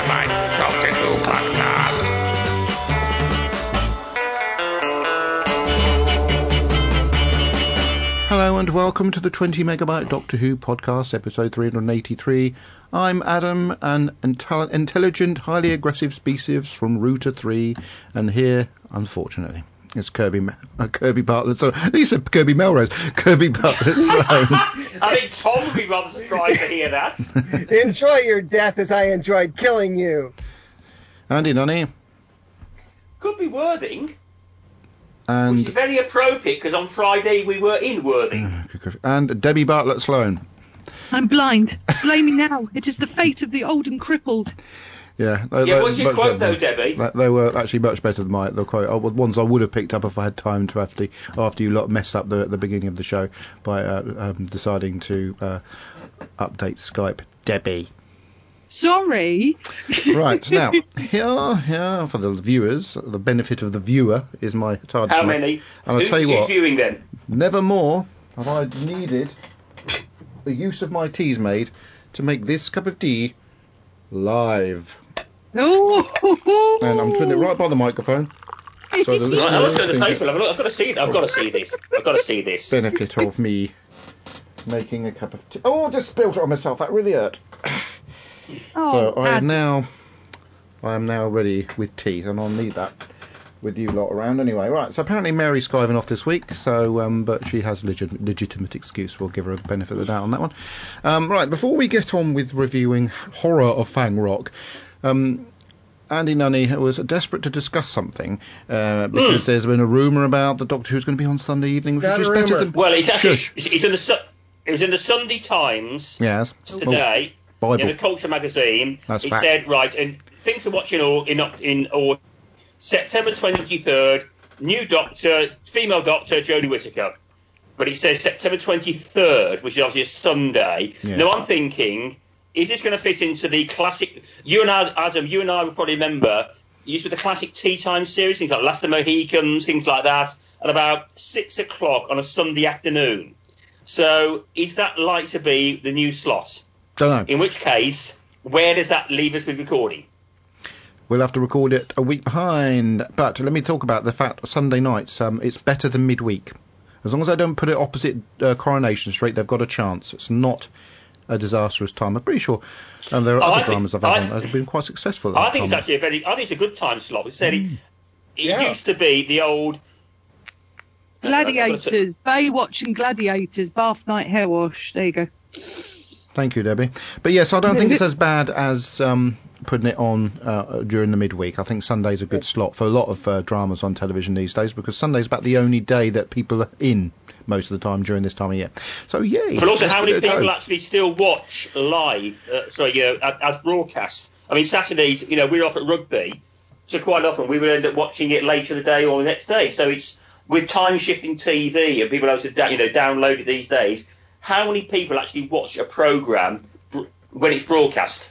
Megabyte Doctor Who podcast. Hello and welcome to the 20 Megabyte Doctor Who podcast, episode 383. I'm Adam, an intelligent, highly aggressive species from Router 3, and here, unfortunately, it's Kirby Bartlett. He said Kirby Melrose. Kirby Bartlett Sloan. I think Tom would be rather surprised to hear that. Enjoy your death as I enjoyed killing you. Andy Nunny. Could be Worthing. And which is very appropriate because on Friday we were in Worthing. And Debbie Bartlett Sloan. I'm blind. Slay me now. It is the fate of the old and crippled. Yeah. What's your quote though, Debbie? They were actually much better than the quote. Ones I would have picked up if I had time to after you lot messed up the beginning of the show by deciding to update Skype. Debbie. Sorry. Right, now, here for the viewers, the benefit of the viewer is my target. How many? And I'll tell you what, who's viewing then? Never more have I needed the use of my teas made to make this cup of tea live. Oh. And I'm putting it right by the microphone. So the Right, let's go to listeners Facebook. I've got to see it. I've got to see this. I've got to see this. benefit of me making a cup of tea. Oh, I just spilled it on myself. That really hurt. Oh, So I am now ready with tea, and I'll need that with you lot around anyway. Right, so apparently Mary's skiving off this week, so but she has legitimate excuse. We'll give her a benefit of the doubt on that one. Right, before we get on with reviewing Horror of Fang Rock, Andy Nunny was desperate to discuss something because there's been a rumour about the Doctor Who's going to be on Sunday evening, which is better than... Well, it's actually it was in the Sunday Times today. Bible. In the Culture magazine, That's it fact. said, right, and things to watch in September 23rd, new Doctor, female Doctor, Jodie Whittaker. But it says September 23rd, which is obviously a Sunday. Yeah. Now, I'm thinking, is this going to fit into the classic... Adam, you and I will probably remember, used to the classic Tea Time series, things like Last of the Mohicans, things like that, at about 6 o'clock on a Sunday afternoon. So, is that like to be the new slot? Don't know. In which case, where does that leave us with recording? We'll have to record it a week behind. But let me talk about the fact Sunday nights, it's better than midweek. As long as I don't put it opposite Coronation Street, they've got a chance. It's not a disastrous time. I'm pretty sure there are other dramas I've had on that have been quite successful. I think it's actually a good time slot. It used to be the old... Gladiators, Baywatch and Gladiators, Bath Night Hair Wash. There you go. Thank you, Debbie. But yes, I don't think it's as bad as putting it on during the midweek. I think Sunday's a good slot for a lot of dramas on television these days, because Sunday's about the only day that people are in most of the time during this time of year. So, yay. But also, how many people actually still watch live, as broadcast? I mean, Saturdays, we're off at rugby, so quite often we would end up watching it later in the day or the next day. So it's with time-shifting TV and people able to download it these days. How many people actually watch a programme when it's broadcast?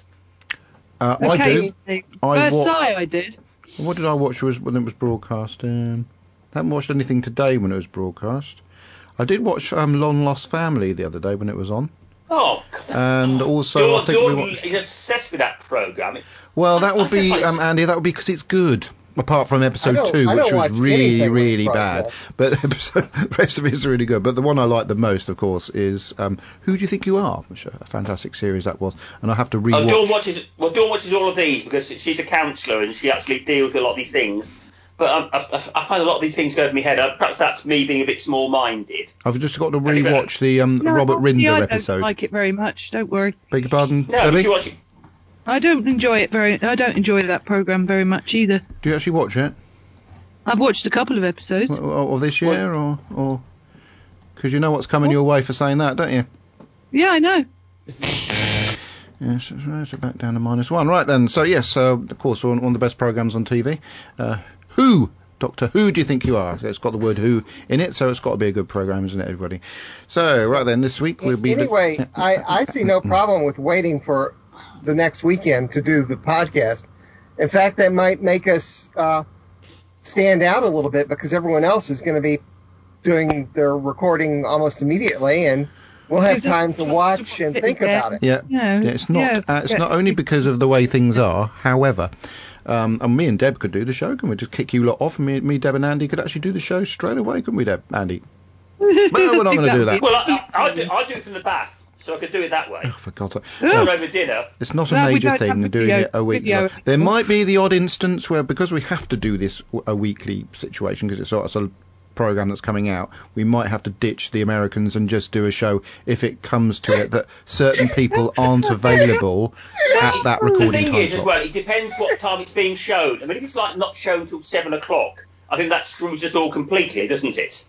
I do. Versailles, I did. What did I watch when it was broadcast? I haven't watched anything today when it was broadcast. I did watch Long Lost Family the other day when it was on. Oh, and also Dawn is obsessed with that programme. Well, that would be Andy. That would be because it's good. Apart from episode 2, which was really, really bad. But the rest of it is really good. But the one I like the most, of course, is Who Do You Think You Are? Which a fantastic series that was. And I have to rewatch. Dawn watches all of these because she's a counsellor and she actually deals with a lot of these things. But I find a lot of these things go over my head. Perhaps that's me being a bit small-minded. I've just got to rewatch the Robert Rinder episode. I don't like it very much. Don't worry. Beg your pardon, No, Debbie? but you watch it. I don't enjoy that programme very much either. Do you actually watch it? I've watched a couple of episodes. Of this year, or because you know what's coming your way for saying that, don't you? Yeah, I know. Yes, so back down to -1. Right then, so yes, of course, one of the best programmes on TV. Who? Doctor Who Do You Think You Are? So it's got the word who in it, so it's got to be a good programme, isn't it, everybody? So, right then, this week we'll be... Anyway, I see no problem with waiting for the next weekend to do the podcast. In fact, that might make us stand out a little bit because everyone else is going to be doing their recording almost immediately, and we'll have Gives us time a to chance watch and it think again. about it. Yeah, Yeah, it's not. yeah. It's not only because of the way things are. However, and me and Deb could do the show. Can we just kick you lot off? And me, Deb, and Andy could actually do the show straight away, couldn't we, Deb? Andy? Well, we're not going to do that. Well, I'll do it from the bath, so I could do it that way. Oh, for God's sake. Or over dinner. It's not a No, we major don't thing have doing video- it a week. video. There might be the odd instance where, because we have to do this a weekly situation, because it's sort of a program that's coming out, we might have to ditch the Americans and just do a show if it comes to it that certain people aren't available at that The recording thing time is, as slot. well, it depends what time it's being shown. I mean, if it's like not shown till 7 o'clock, I think that screws us all completely, doesn't it?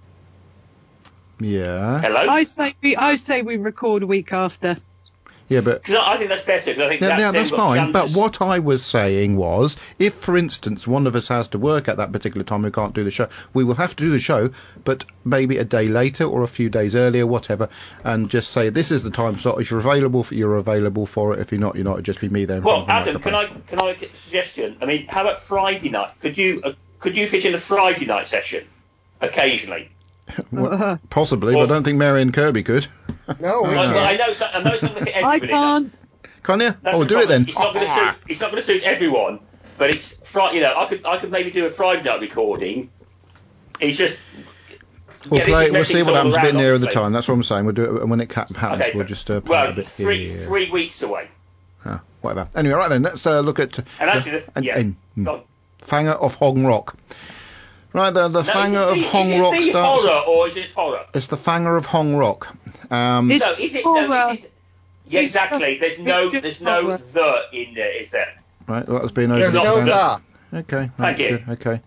Yeah. Hello? I say we record a week after. Yeah, but Because I think that's better. Because I think yeah, that's then got fine. But chances. what I was saying was, if, for instance, one of us has to work at that particular time who can't do the show, we will have to do the show, but maybe a day later or a few days earlier, whatever, and just say this is the time slot. If you're available for it. If you're not, you're not. It'd just be me there. in Well, front of the Adam, can microphone. I make a suggestion? I mean, how about Friday night? Could you fit in a Friday night session occasionally? Well, possibly, but I don't think Mary and Kirby could. No, we Well, I can't. know it's not going to fit I everybody. can't. Can't you? That's Oh, the do it problem. then. It's not going to suit everyone, but it's Friday. You know, I could maybe do a Friday night recording. It's just. We'll this is play. We'll messing see us what all happens a bit around, nearer the obviously. time. That's what I'm saying. We'll do it, and when it happens, Okay, we'll just play well, a bit it's here. three weeks away. Whatever. Anyway, right then, let's look at And actually, go on. Fanger of Hong Rock. Right, the No, Fanger of is Hong it Rock the starts. horror or is it horror? It's the Fanger of Hong Rock. It's No, is it? No, horror. is it? Yeah, exactly. There's no horror. the in there, is there? Right, well, that's been There's over. no the. Okay. Thank right, you. good, okay.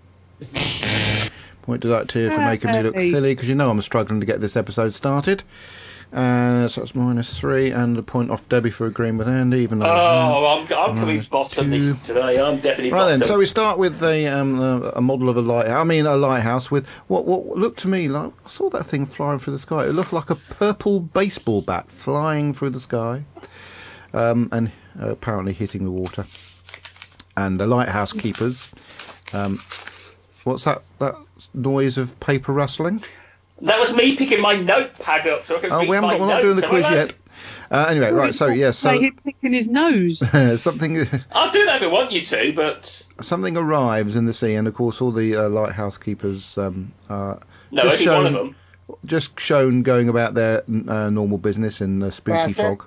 Point to that to you for making me look Hey. silly, because you know I'm struggling to get this episode started. So that's -3, and a point off Debbie for agreeing with Andy, even though. Oh, I'm coming Minus bottom 2. today. I'm definitely Right bottom. then, so we start with a model of a lighthouse. I mean, a lighthouse with what looked to me like, I saw that thing flying through the sky. It looked like a purple baseball bat flying through the sky, and apparently hitting the water. And the lighthouse keepers. What's that noise of paper rustling? That was me picking my notepad up so I could Oh, read we're my not doing the notes. quiz yet. Anyway, right. So yes, Say him picking his nose. something. I'll do that if I want you to, but Something arrives in the sea, and of course all the lighthouse keepers are no, just only one of them. just shown going about their normal business in the spooky Master? fog.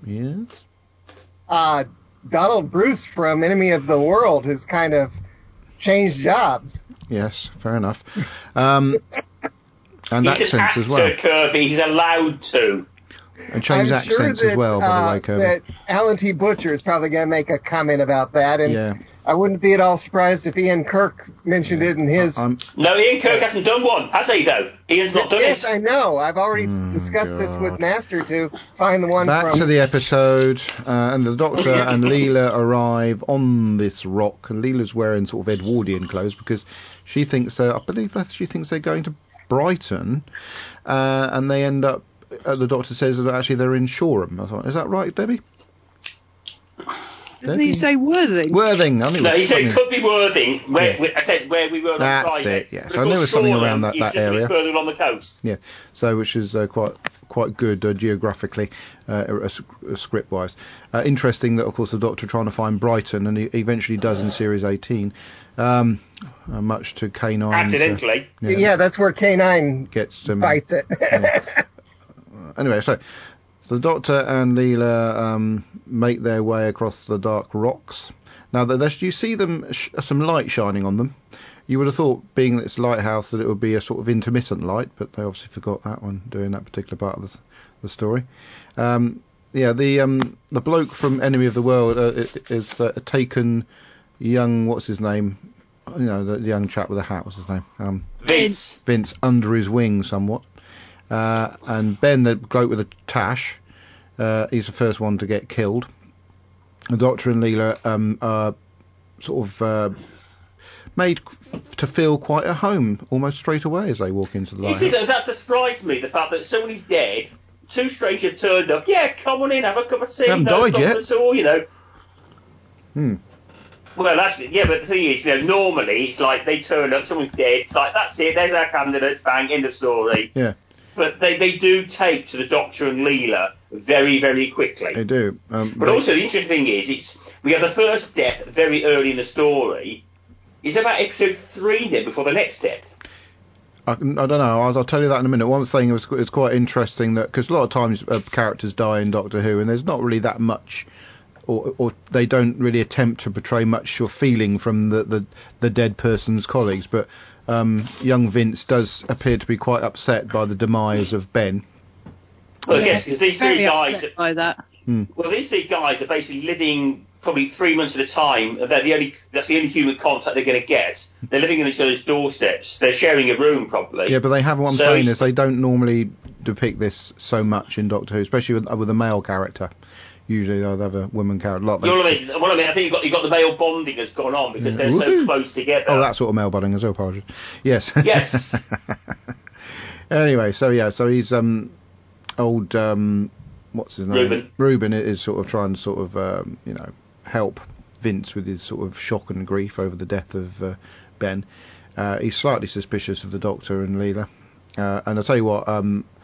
Yes. Donald Bruce from Enemy of the World has kind of changed jobs. Yes, fair enough. And He's an accents actor, as well. Kirby. He's allowed to. And change I'm accents sure as well, by the way, Kirby. that Alan T. Butcher is probably going to make a comment about that, and Yeah. I wouldn't be at all surprised if Ian Kirk mentioned it in his. I'm, No, Ian Kirk hasn't done one, has he, though? Ian's not done Yes, it. I know. I've already discussed this with God. Master to find the one Back from. to the episode, and the Doctor and Leela arrive on this rock. And Leela's wearing sort of Edwardian clothes because she thinks, I believe that she thinks they're going to Brighton, and they end up. The Doctor says that actually they're in Shoreham. I thought, is that right, Debbie? Doesn't he say Worthing? Worthing. I think it No, was he said it something- could be Worthing. I said where we were on That's Friday. it, yes. But of I knew course, it was something Shoreham around that is just area. a bit further on the coast. Yeah, so which is quite good geographically, script wise. Interesting that of course the Doctor trying to find Brighton, and he eventually does in series 18, much to K9. Accidentally. Yeah, that's where K9 Gets bites it. Anyway, so the Doctor and Leela make their way across the dark rocks. Now, you see them some light shining on them. You would have thought, being that it's a lighthouse, that it would be a sort of intermittent light, but they obviously forgot that one doing that particular part of the story. The bloke from Enemy of the World is taken young. What's his name? You know, the young chap with the hat. What's his name? Vince under his wing somewhat. And Ben, the bloke with the tash, he's the first one to get killed. The Doctor and Leela are sort of made to feel quite at home almost straight away as they walk into the lighthouse. That surprised me, the fact that somebody's dead, two strangers turned up, yeah, come on in, have a cup of tea, Haven't no died problem yet. at all, you know. Well, but the thing is, you know, normally it's like they turn up, someone's dead, it's like, that's it, there's our candidates, bang, end of story. Yeah. but they do take to the Doctor and Leela very, very quickly. They do. But also, the interesting thing is, we have the first death very early in the story. Is about episode 3 then, before the next death? I don't know. I'll tell you that in a minute. One thing was it's quite interesting that because a lot of times characters die in Doctor Who, and there's not really that much, or they don't really attempt to portray much or feeling from the dead person's colleagues. But young Vince does appear to be quite upset by the demise of Ben. Well, I guess because these three guys, by that. Well, these three guys are basically living probably 3 months at a time. That's the only human contact they're going to get. They're living on each other's doorsteps. They're sharing a room, probably. Yeah, but they have what I'm saying is they don't normally depict this so much in Doctor Who, especially with a male character. Usually they'll have a woman character. You know what I mean? Well, I mean, I think you've got the male bonding that's gone on because they're so close together. Oh, that sort of male bonding as well, apologies. Yes. Yes. Anyway, so he's old. What's his name? Reuben is sort of trying to sort of help Vince with his sort of shock and grief over the death of Ben. He's slightly suspicious of the Doctor and Leela, and I'll tell you what.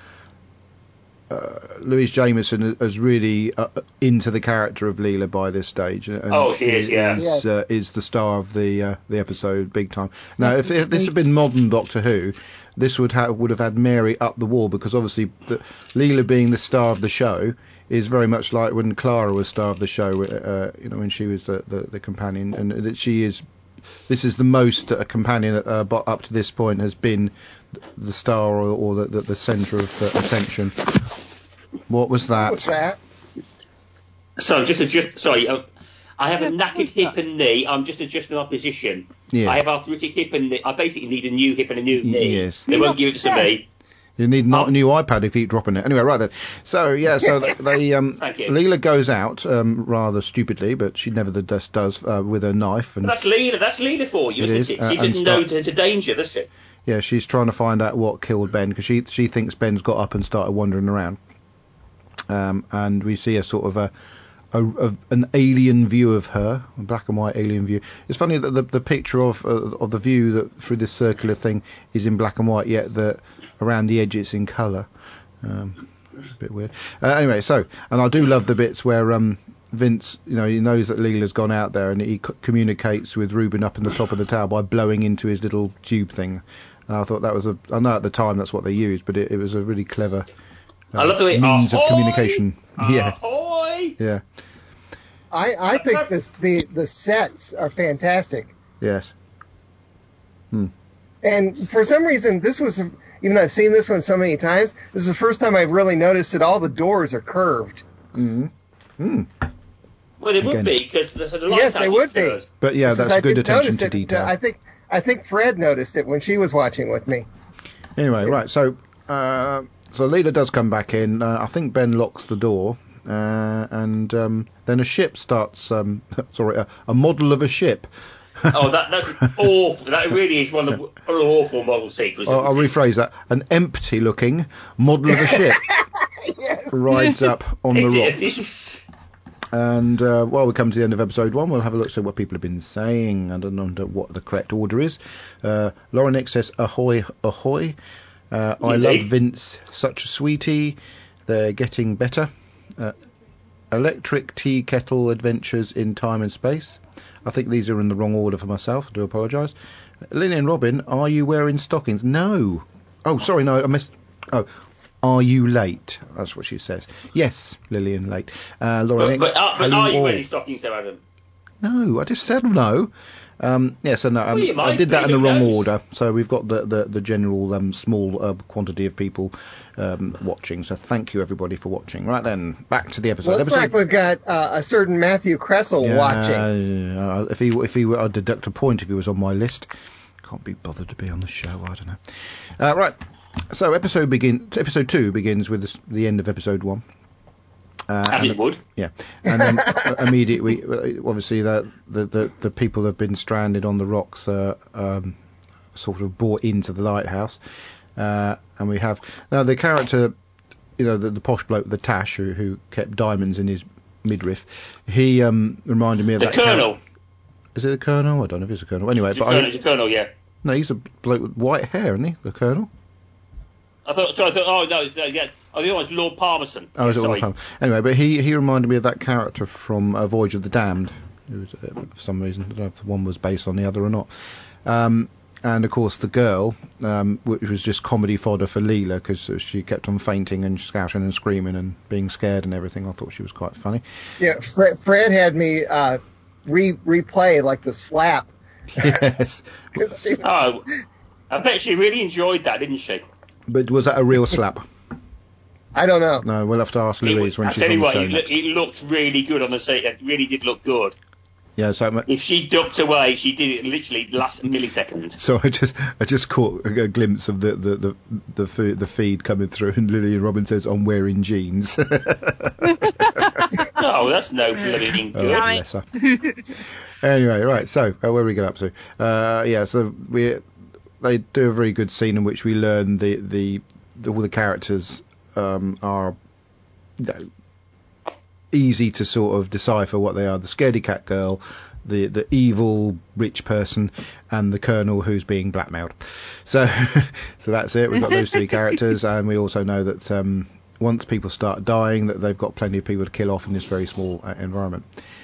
Louise Jameson is really into the character of Leela by this stage. And she is, yeah. Is the star of the episode big time. Now, if this had been modern Doctor Who, this would have had Mary up the wall, because obviously Leela being the star of the show is very much like when Clara was star of the show, when she was the companion, and that she is. This is the most a companion up to this point has been the star or the centre of attention. What was that? What's that? So sorry, I have a knackered hip and knee. I'm just adjusting my position. Yeah. I have arthritic hip and knee. I basically need a new hip and a new knee. Yes. They won't give it to me. You need not a new iPad if you keep dropping it. Anyway, right then. So they Leela goes out rather stupidly, but she nevertheless does with a knife. And that's Leela. That's Leela for you, isn't it? She didn't know to danger, does she? Yeah, she's trying to find out what killed Ben, because she thinks Ben's got up and started wandering around. And we see a sort of an alien view of her, a black and white alien view. It's funny that the picture of the view that through this circular thing is in black and white, yet around the edge it's in colour. It's a bit weird. Anyway, and I do love the bits where Vince, he knows that Leela's gone out there, and he communicates with Reuben up in the top of the tower by blowing into his little tube thing. And I thought that was I know at the time that's what they used, but it was a really clever I love the way, means of communication. Ahoy! Yeah. I think the sets are fantastic. Yes. And for some reason, this was, even though I've seen this one so many times, this is the first time I've really noticed that all the doors are curved. Well, they would be, because the lighthouse Yes, they would be. But yeah, that's good attention to detail. I think Fred noticed it when she was watching with me. Anyway, right, so Leela does come back in. I think Ben locks the door, and then a ship starts. A model of a ship. That's awful. That really is one of the awful model sequences. I'll rephrase that. An empty-looking model of a ship rides up on the rocks. And while we come to the end of episode 1, we'll have a look at what people have been saying. I don't know what the correct order is. Laura Nick says, ahoy, ahoy. I love Vince, such a sweetie. They're getting better. Electric tea kettle adventures in time and space. I think these are in the wrong order for myself. I do apologise. Lillian Robin, are you wearing stockings? No. Oh, sorry, no, I missed. Oh, are you late? That's what she says. Yes, Lillian, late. Laura But are you wearing stockings, though, Adam? No, I just said no. Yes, and I did that in the wrong order. So we've got the general small quantity of people watching. So thank you everybody for watching. Right then, back to the episode. Looks like we've got a certain Matthew Kressel watching. If he were, I'd deduct a point if he was on my list. Can't be bothered to be on the show. I don't know. Right. So episode 2 begins with the end of episode 1. As it would. Yeah, and then immediately, obviously, the people have been stranded on the rocks, sort of brought into the lighthouse, and we have now the character, the posh bloke, the Tash, who kept diamonds in his midriff. He reminded me of the Colonel. Is it the Colonel? I don't know if it's a Colonel. Anyway, it's a Colonel, yeah. No, he's a bloke with white hair, isn't he? The Colonel. I thought. Oh no, yeah. I think it was Lord Palmerston. Oh, is it Sorry. Lord Palmer? Anyway, but he reminded me of that character from Voyage of the Damned. Who was, for some reason, I don't know if the one was based on the other or not. And of course the girl, which was just comedy fodder for Leela, because she kept on fainting and shouting and screaming and being scared and everything. I thought she was quite funny. Yeah, Fred had me replay like the slap. Yes. 'Cause she was- Oh, I bet she really enjoyed that, didn't she? But was that a real slap? I don't know. No, we'll have to ask Louise when I she's tell on you the what, show next. it looked really good on the set. It really did look good. Yeah, so If she ducked away, she did it literally last millisecond. so I just caught a glimpse of the feed coming through, and Lillian Robin says, "I'm wearing jeans." Oh, that's no bloody Oh, good. bless her. Anyway, right. So where we get up to? Yeah. So they do a very good scene in which we learn all the characters are easy to sort of decipher what they are. The scaredy cat girl, the evil rich person, and the colonel who's being blackmailed. So that's it. We've got those three characters, and we also know that once people start dying, that they've got plenty of people to kill off in this very small environment.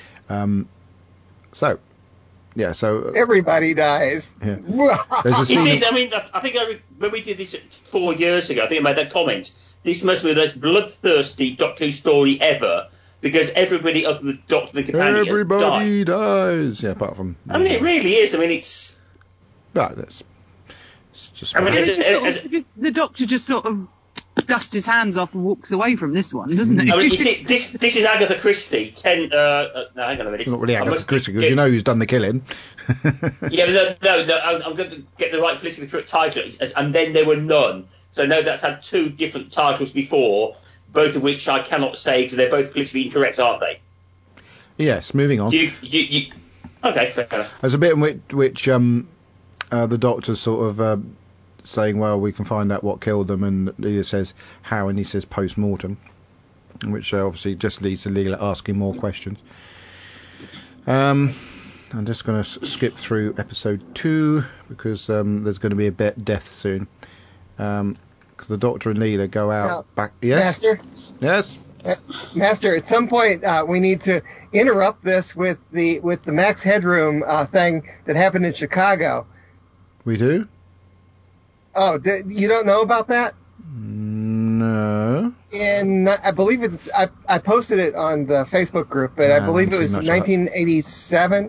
So Everybody dies. Yeah. There's a This scene. is, I mean, I think when we did this 4 years ago, I think I made that comment. This must be the most bloodthirsty Doctor Who story ever, because everybody other than the Doctor and the companion Everybody died. dies. Yeah, apart from. I mean, it really is. I mean, it's. Right, it's just. I mean, And it's- it just sort of, the Doctor just sort of dusts his hands off and walks away from this one, doesn't he? I mean, you see, this is Agatha Christie. No, hang on a minute. It's not really I Agatha must Christie, because get- you know who's done the killing. Yeah, but no, I'm going to get the right politically correct title. And then there were none. So no, that's had 2 different titles before, both of which I cannot say because they're both politically incorrect, aren't they? Yes, moving on. You, okay, fair enough. There's a bit in which the Doctor's sort of saying, well, we can find out what killed them, and Leela says, how, and he says post-mortem, which obviously just leads to Leela asking more questions. I'm just going to skip through episode 2, because there's going to be a death soon. Because the Doctor and Leela go out back... Yes? Master, Yes? Master, at some point we need to interrupt this with the Max Headroom thing that happened in Chicago. We do? Oh, you don't know about that? No. In I believe it's I posted it on the Facebook group, but I No, believe I it was haven't seen much of that. 1987.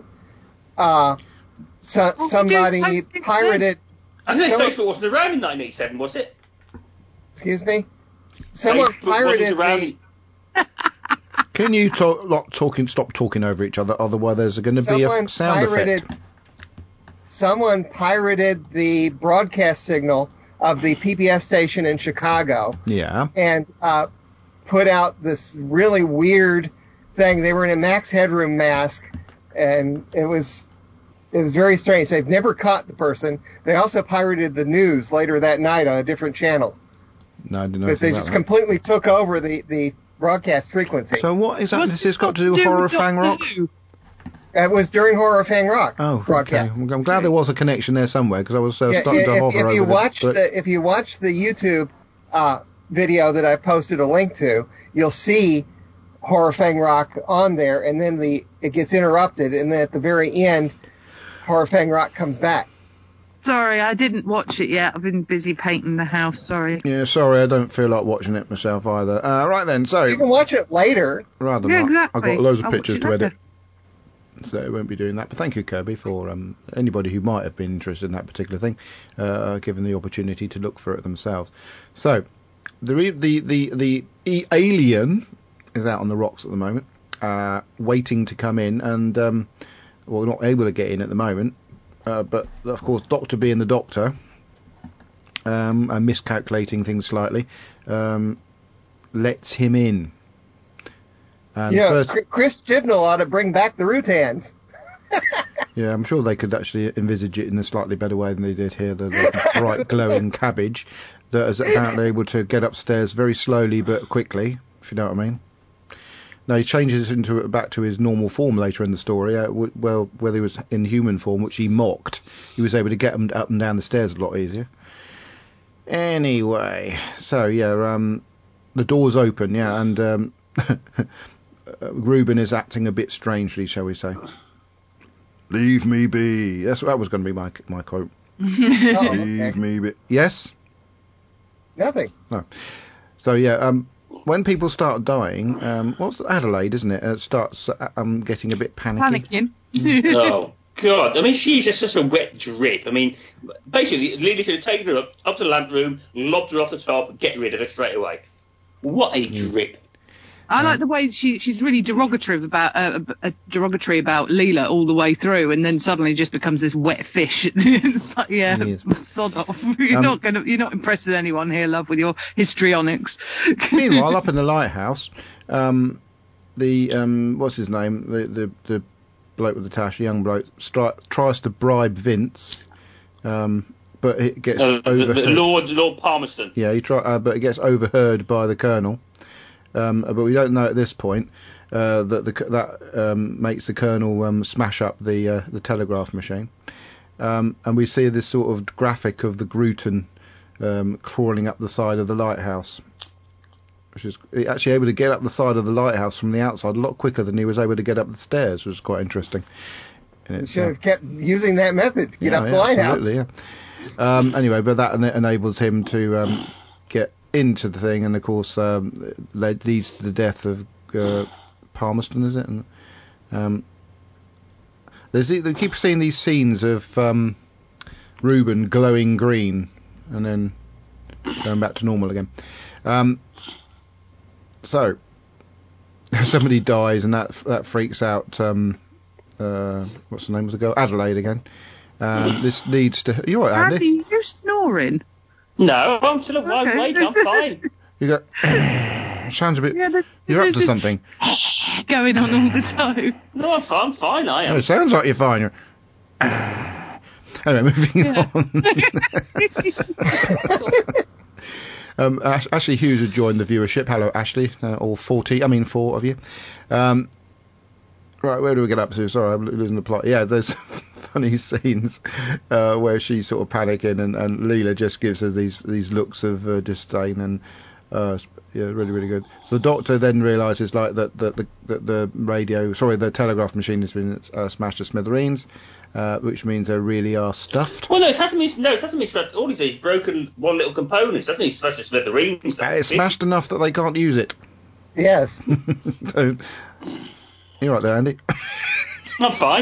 we Somebody do post it pirated. I think Someone- Facebook wasn't around in 1987, was it? Excuse me. Someone Facebook wasn't pirated around. the. Can you stop talking over each other? Otherwise, there's going to be a sound effect. Someone pirated the broadcast signal of the PBS station in Chicago Yeah. and put out this really weird thing. They were in a Max Headroom mask, and it was very strange. They've never caught the person. They also pirated the news later that night on a different channel. No, I didn't know But they anything just about completely took over the broadcast frequency. that. So what exactly What's has this this got to do with with Horror of Fang Doctor Rock? Who? That was during Horror of Fang Rock Oh, okay. broadcast. I'm glad there was a connection there somewhere, because I was Yeah, starting to hover if you over watch the... if you watch the YouTube video that I posted a link to, you'll see Horror Fang Rock on there, and then it gets interrupted, and then at the very end, Horror Fang Rock comes back. Sorry, I didn't watch it yet. I've been busy painting the house. Sorry. Yeah, sorry, I don't feel like watching it myself either. Right then, so... You can watch it later. Rather Yeah, not. exactly. I've got loads of I'll watch pictures it to edit, later. so I won't be doing that. But thank you, Kirby, for anybody who might have been interested in that particular thing, given the opportunity to look for it themselves. So, the alien is out on the rocks at the moment, waiting to come in, and well, not able to get in at the moment. But of course, Doctor being the Doctor, and miscalculating things slightly, lets him in. And Yeah, Chris Chibnall ought to bring back the Rutans. yeah, I'm sure they could actually envisage it in a slightly better way than they did here. The bright glowing cabbage that is apparently able to get upstairs very slowly but quickly, if you know what I mean. Now he changes back to his normal form later in the story. Well, whether he was in human form, which he mocked, he was able to get him up and down the stairs a lot easier. Anyway, so the door's open, and Reuben is acting a bit strangely, shall we say? Leave me be. That was going to be my quote. Leave me be. Yes. Nothing. No. So when people start dying, what's Adelaide, isn't it? It starts getting a bit panicky. Panicking. Oh, God. I mean, she's just such a wet drip. I mean, basically, Lily could have taken her up to the lamp room, lobbed her off the top, get rid of her straight away. What a drip. I like the way she's really derogatory about Leela all the way through, and then suddenly just becomes this wet fish. It's like, sod off. You're not impressing anyone here, love, with your histrionics. Meanwhile, up in the lighthouse, what's his name? The bloke with the tash, the young bloke, tries to bribe Vince, but it gets overheard. Lord Palmerston. Yeah, but it gets overheard by the Colonel. But we don't know at this point that makes the Colonel smash up the telegraph machine. And we see this sort of graphic of the Gruten crawling up the side of the lighthouse, which is actually able to get up the side of the lighthouse from the outside a lot quicker than he was able to get up the stairs, which was quite interesting. You should have kept using that method to get up the lighthouse. Yeah. Anyway, but that enables him to get into the thing, and of course leads to the death of Palmerston, is it? And they keep seeing these scenes of Reuben glowing green and then going back to normal again. So somebody dies, and that freaks out what's the name of the girl? Adelaide again. This leads to... You all right, Andy? Andy, you're snoring. No, I'm still awake. I'm fine. You got... sounds a bit... you're up to something. Going on all the time. No, I'm fine. I am. No, it sounds like you're fine. Anyway, moving on. Ashley Hughes had joined the viewership. Hello, Ashley. All 4 of you. Right, where do we get up to? Sorry, I'm losing the plot. Yeah, there's funny scenes where she's sort of panicking, and Leela just gives her these looks of disdain, and really, really good. So the Doctor then realises that the telegraph machine has been smashed to smithereens, which means they really are stuffed. Well, it hasn't been smashed. All he's broken one little component. It hasn't been smashed to smithereens. It's smashed enough that they can't use it. Yes. So, you're right there, Andy. I'm fine.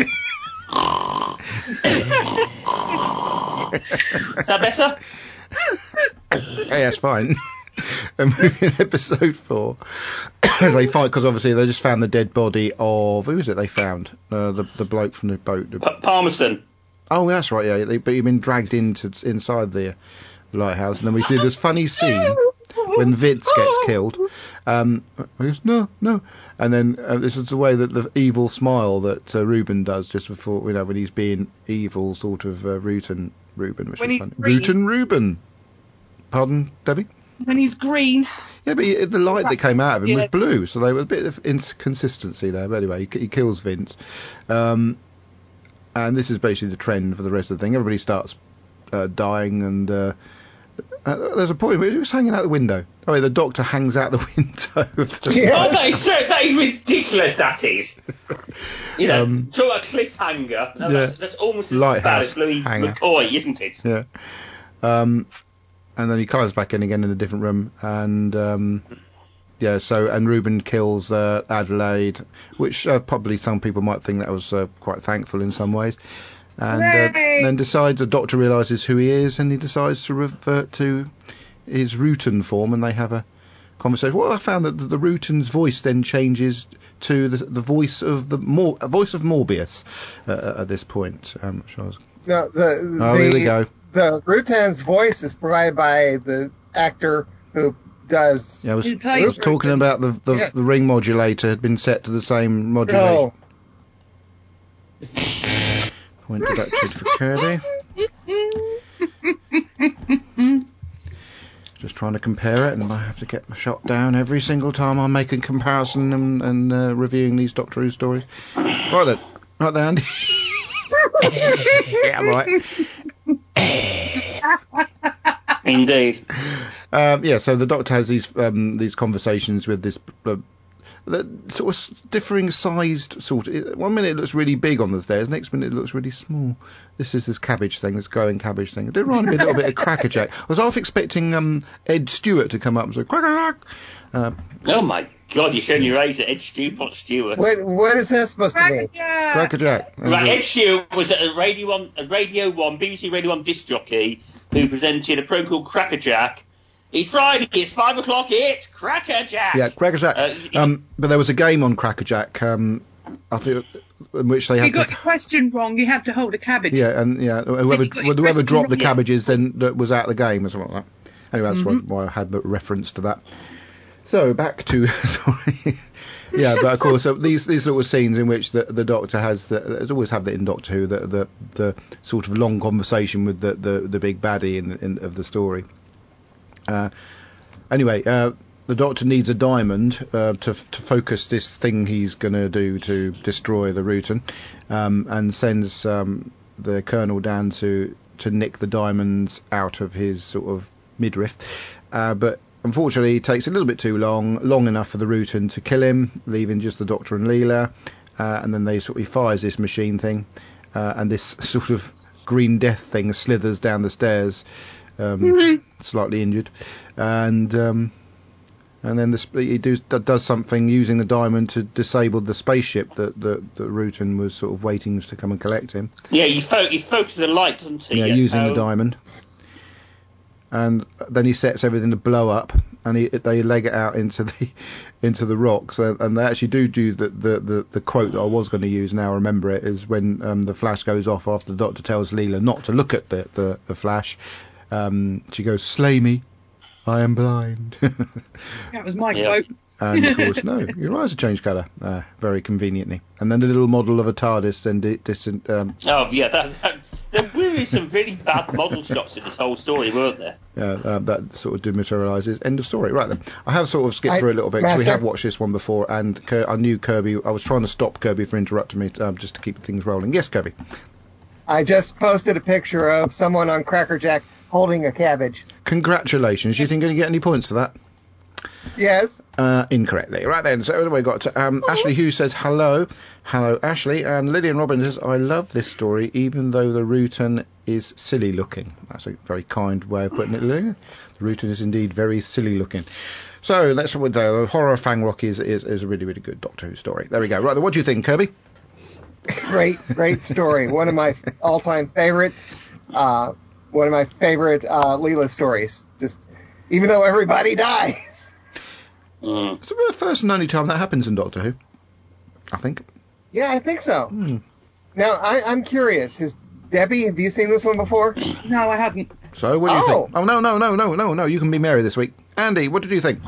Is that better? Yeah, it's fine. Moving episode 4, they fight because obviously they just found the dead body of, who is it they found? The bloke from the boat. Palmerston. Oh, that's right. Yeah, but he'd been dragged inside the lighthouse, and then we see this funny scene when Vince gets killed. He goes, no, and then this is the way that the evil smile that Reuben does just before, when he's being evil, sort of Reuben, which when is he's funny. Reuben. Pardon, Debbie? When he's green. Yeah, but the light that came out of him was blue, so there was a bit of inconsistency there. But anyway, he kills Vince, and this is basically the trend for the rest of the thing. Everybody starts dying, and there's a point where he was hanging out the window. Oh, the Doctor hangs out the window. Oh, that is ridiculous. That is. Talk about cliffhanger. No, that's almost as bad as Louis McCoy, isn't it? Yeah. And then he climbs back in again in a different room, and and Reuben kills Adelaide, which probably some people might think that was quite thankful in some ways. And then the Doctor realises who he is, and he decides to revert to his Rutan form, and they have a conversation. Well, I found that the Rutan's voice then changes to the voice of voice of Morbius at this point. Here we go. The Rutan's voice is provided by the actor who does... Yeah, I was talking about the ring modulator had been set to the same modulation. Oh. Point deducted for Kirby. Just trying to compare it, and I have to get my shot down every single time I'm making comparison and reviewing these Doctor Who stories. Right there, Andy. Yeah, I'm right. Indeed. So the Doctor has these conversations with this sort of differing sized sort of. One minute it looks really big on the stairs, next minute it looks really small. This is this cabbage thing, this growing cabbage thing. It did remind me a little bit of Crackerjack. I was half expecting Ed Stewart to come up and say Crackerjack. Oh my God, you're showing your age at Ed Stewart. What is that supposed to mean? Crackerjack. Right, Ed Stewart was a Radio 1, BBC Radio 1 disc jockey who presented a program called Crackerjack. It's Friday, it's 5 o'clock, it's Crackerjack. Yeah, Crackerjack. But there was a game on Crackerjack, I think, in which they had. You got the question wrong. You have to hold a cabbage. Yeah, and whoever dropped the cabbages then that was out of the game or something like that. Anyway, that's why I had the reference to that. So back to sorry. Yeah, but of course these sort of scenes in which the Doctor there's always have that in Doctor Who the sort of long conversation with the big baddie of the story. Anyway, the Doctor needs a diamond to focus this thing he's going to do to destroy the Rutan, and sends the Colonel down to nick the diamonds out of his sort of midriff. But unfortunately, it takes a little bit too long enough for the Rutan to kill him, leaving just the Doctor and Leela. And then he fires this machine thing, and this sort of green death thing slithers down the stairs. Slightly injured, and then he does something using the diamond to disable the spaceship that Rutan was sort of waiting to come and collect him. Yeah, he focuses the light, doesn't he? Yeah, using the diamond, and then he sets everything to blow up, and they leg it out into the rocks, and they actually do the quote that I was going to use. Now I remember it is when the flash goes off after the Doctor tells Leela not to look at the flash. She goes, "Slay me, I am blind." That was my quote. And of course, no, your eyes have changed colour, very conveniently. And then the little model of a TARDIS there were some really bad model shots in this whole story, weren't there? Yeah, that sort of dematerialises. End of story. Right then, I have sort of skipped through a little bit because we have watched this one before, and I knew Kirby. I was trying to stop Kirby from interrupting me just to keep things rolling. Yes, Kirby. I just posted a picture of someone on Crackerjack holding a cabbage. Congratulations. Do you think you're going to get any points for that? Yes. Incorrectly. Right then, so we got Ashley Hughes says hello. Hello, Ashley. And Lillian Robbins says, I love this story, even though the Rutan is silly looking. That's a very kind way of putting it, Lillian. The Rutan is indeed very silly looking. So that's what Horror Fang Rock is a really, really good Doctor Who story. There we go. Right then, what do you think, Kirby? Great story. One of my all-time favorites. One of my favorite Leela stories. Just even though everybody dies. It's the first and only time that happens in Doctor Who, I think. Yeah, I think so. Now I'm curious. Debbie, have you seen this one before? No, I haven't. So what do you think? Oh no! You can be Mary this week. Andy, what did you think?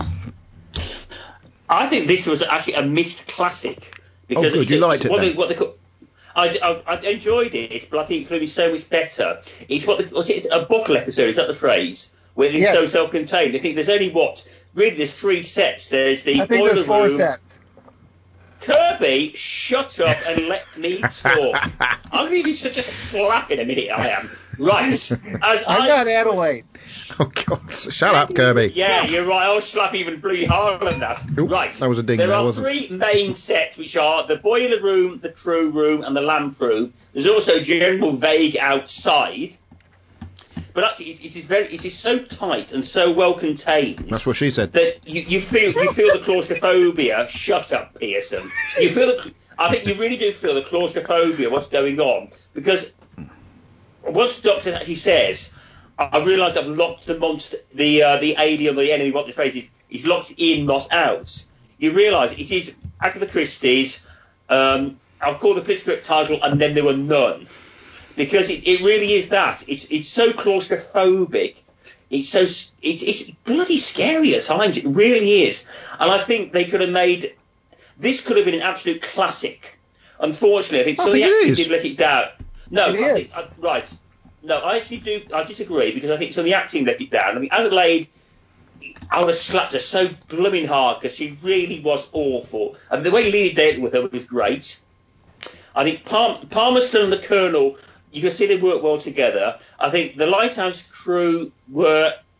I think this was actually a missed classic. Because good. You liked it. What they call, I enjoyed it, but I think it could be so much better. It's was it a bottle episode? Is that the phrase? Where it's so self-contained. I think there's only there's 3 sets. There's the I think boiler there's 4 room. sets. Kirby, shut up and let me talk. I'm going to give such a slap in a minute. I am. Right. I'm not Adelaide. Oh God! Shut up, Kirby. Yeah, you're right. I'll slap even bloody harder than that. Oop, right. That was a ding. There are 3 main sets, which are the boiler room, the crew room, and the lamp room. There's also general vague outside. But actually, it is so tight and so well contained. That's what she said. That you feel the claustrophobia. Shut up, Pearson. I think you really do feel the claustrophobia. What's going on? Because once the Doctor actually says, "I realise I've locked the monster, the alien, or the enemy." What the phrase is, he's locked in, not out. You realise it is Agatha Christie's. I'll call the political title, and then there were none. Because it really is that. It's so claustrophobic. It's bloody scary at times. It really is. And I think they could have made... This could have been an absolute classic. Unfortunately, I think some of the acting did let it down. No, right. No, I disagree, because I think some of the acting let it down. I mean, Adelaide, I would have slapped her so blooming hard, because she really was awful. And the way Leela dealt with her was great. I think Palmerston and the Colonel... You can see they work well together. I think the Lighthouse crew were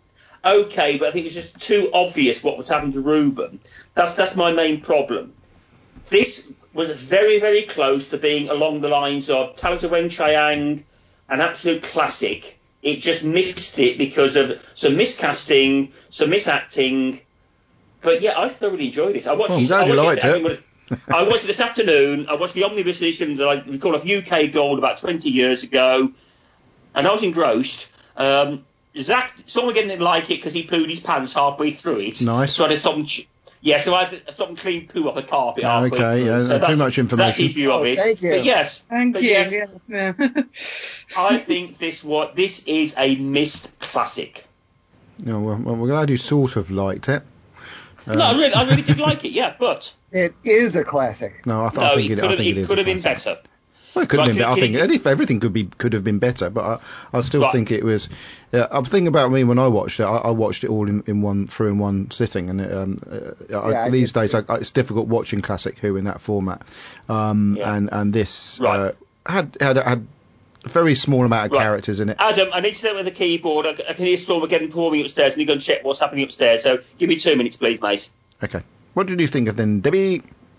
okay, but I think it's just too obvious what was happening to Ruben. That's my main problem. This was very, very close to being along the lines of Talent of Wen Chiang, an absolute classic. It just missed it because of some miscasting, some misacting. But yeah, I thoroughly enjoyed it. I watched it this afternoon. I watched the omnibus edition that we call off UK Gold about 20 years ago, and I was engrossed. Zach, someone didn't like it because he pooed his pants halfway through it. Nice. So I had to stop him. So I had to stop him clean poo off the carpet halfway through. Okay, yeah, so too much information. That's his view of it. Thank you. But yes, Thank you. Yes, Yeah. I think this is a missed classic. Yeah, well, we're glad you sort of liked it. No, I really did like it. Yeah, but it is a classic. No, I think it could have been better. Well, it could have been better. I think everything could have been better, but I still think it was. I'm thinking about me when I watched it. I watched it all in one sitting, and these days it's difficult watching Classic Who in that format. And this had a very small amount of characters in it. Adam, I need to sit with the keyboard. I can hear Storm again pouring upstairs, and you're going to check what's happening upstairs. So give me 2 minutes, please, mate. Okay. What did you think of then, Debbie?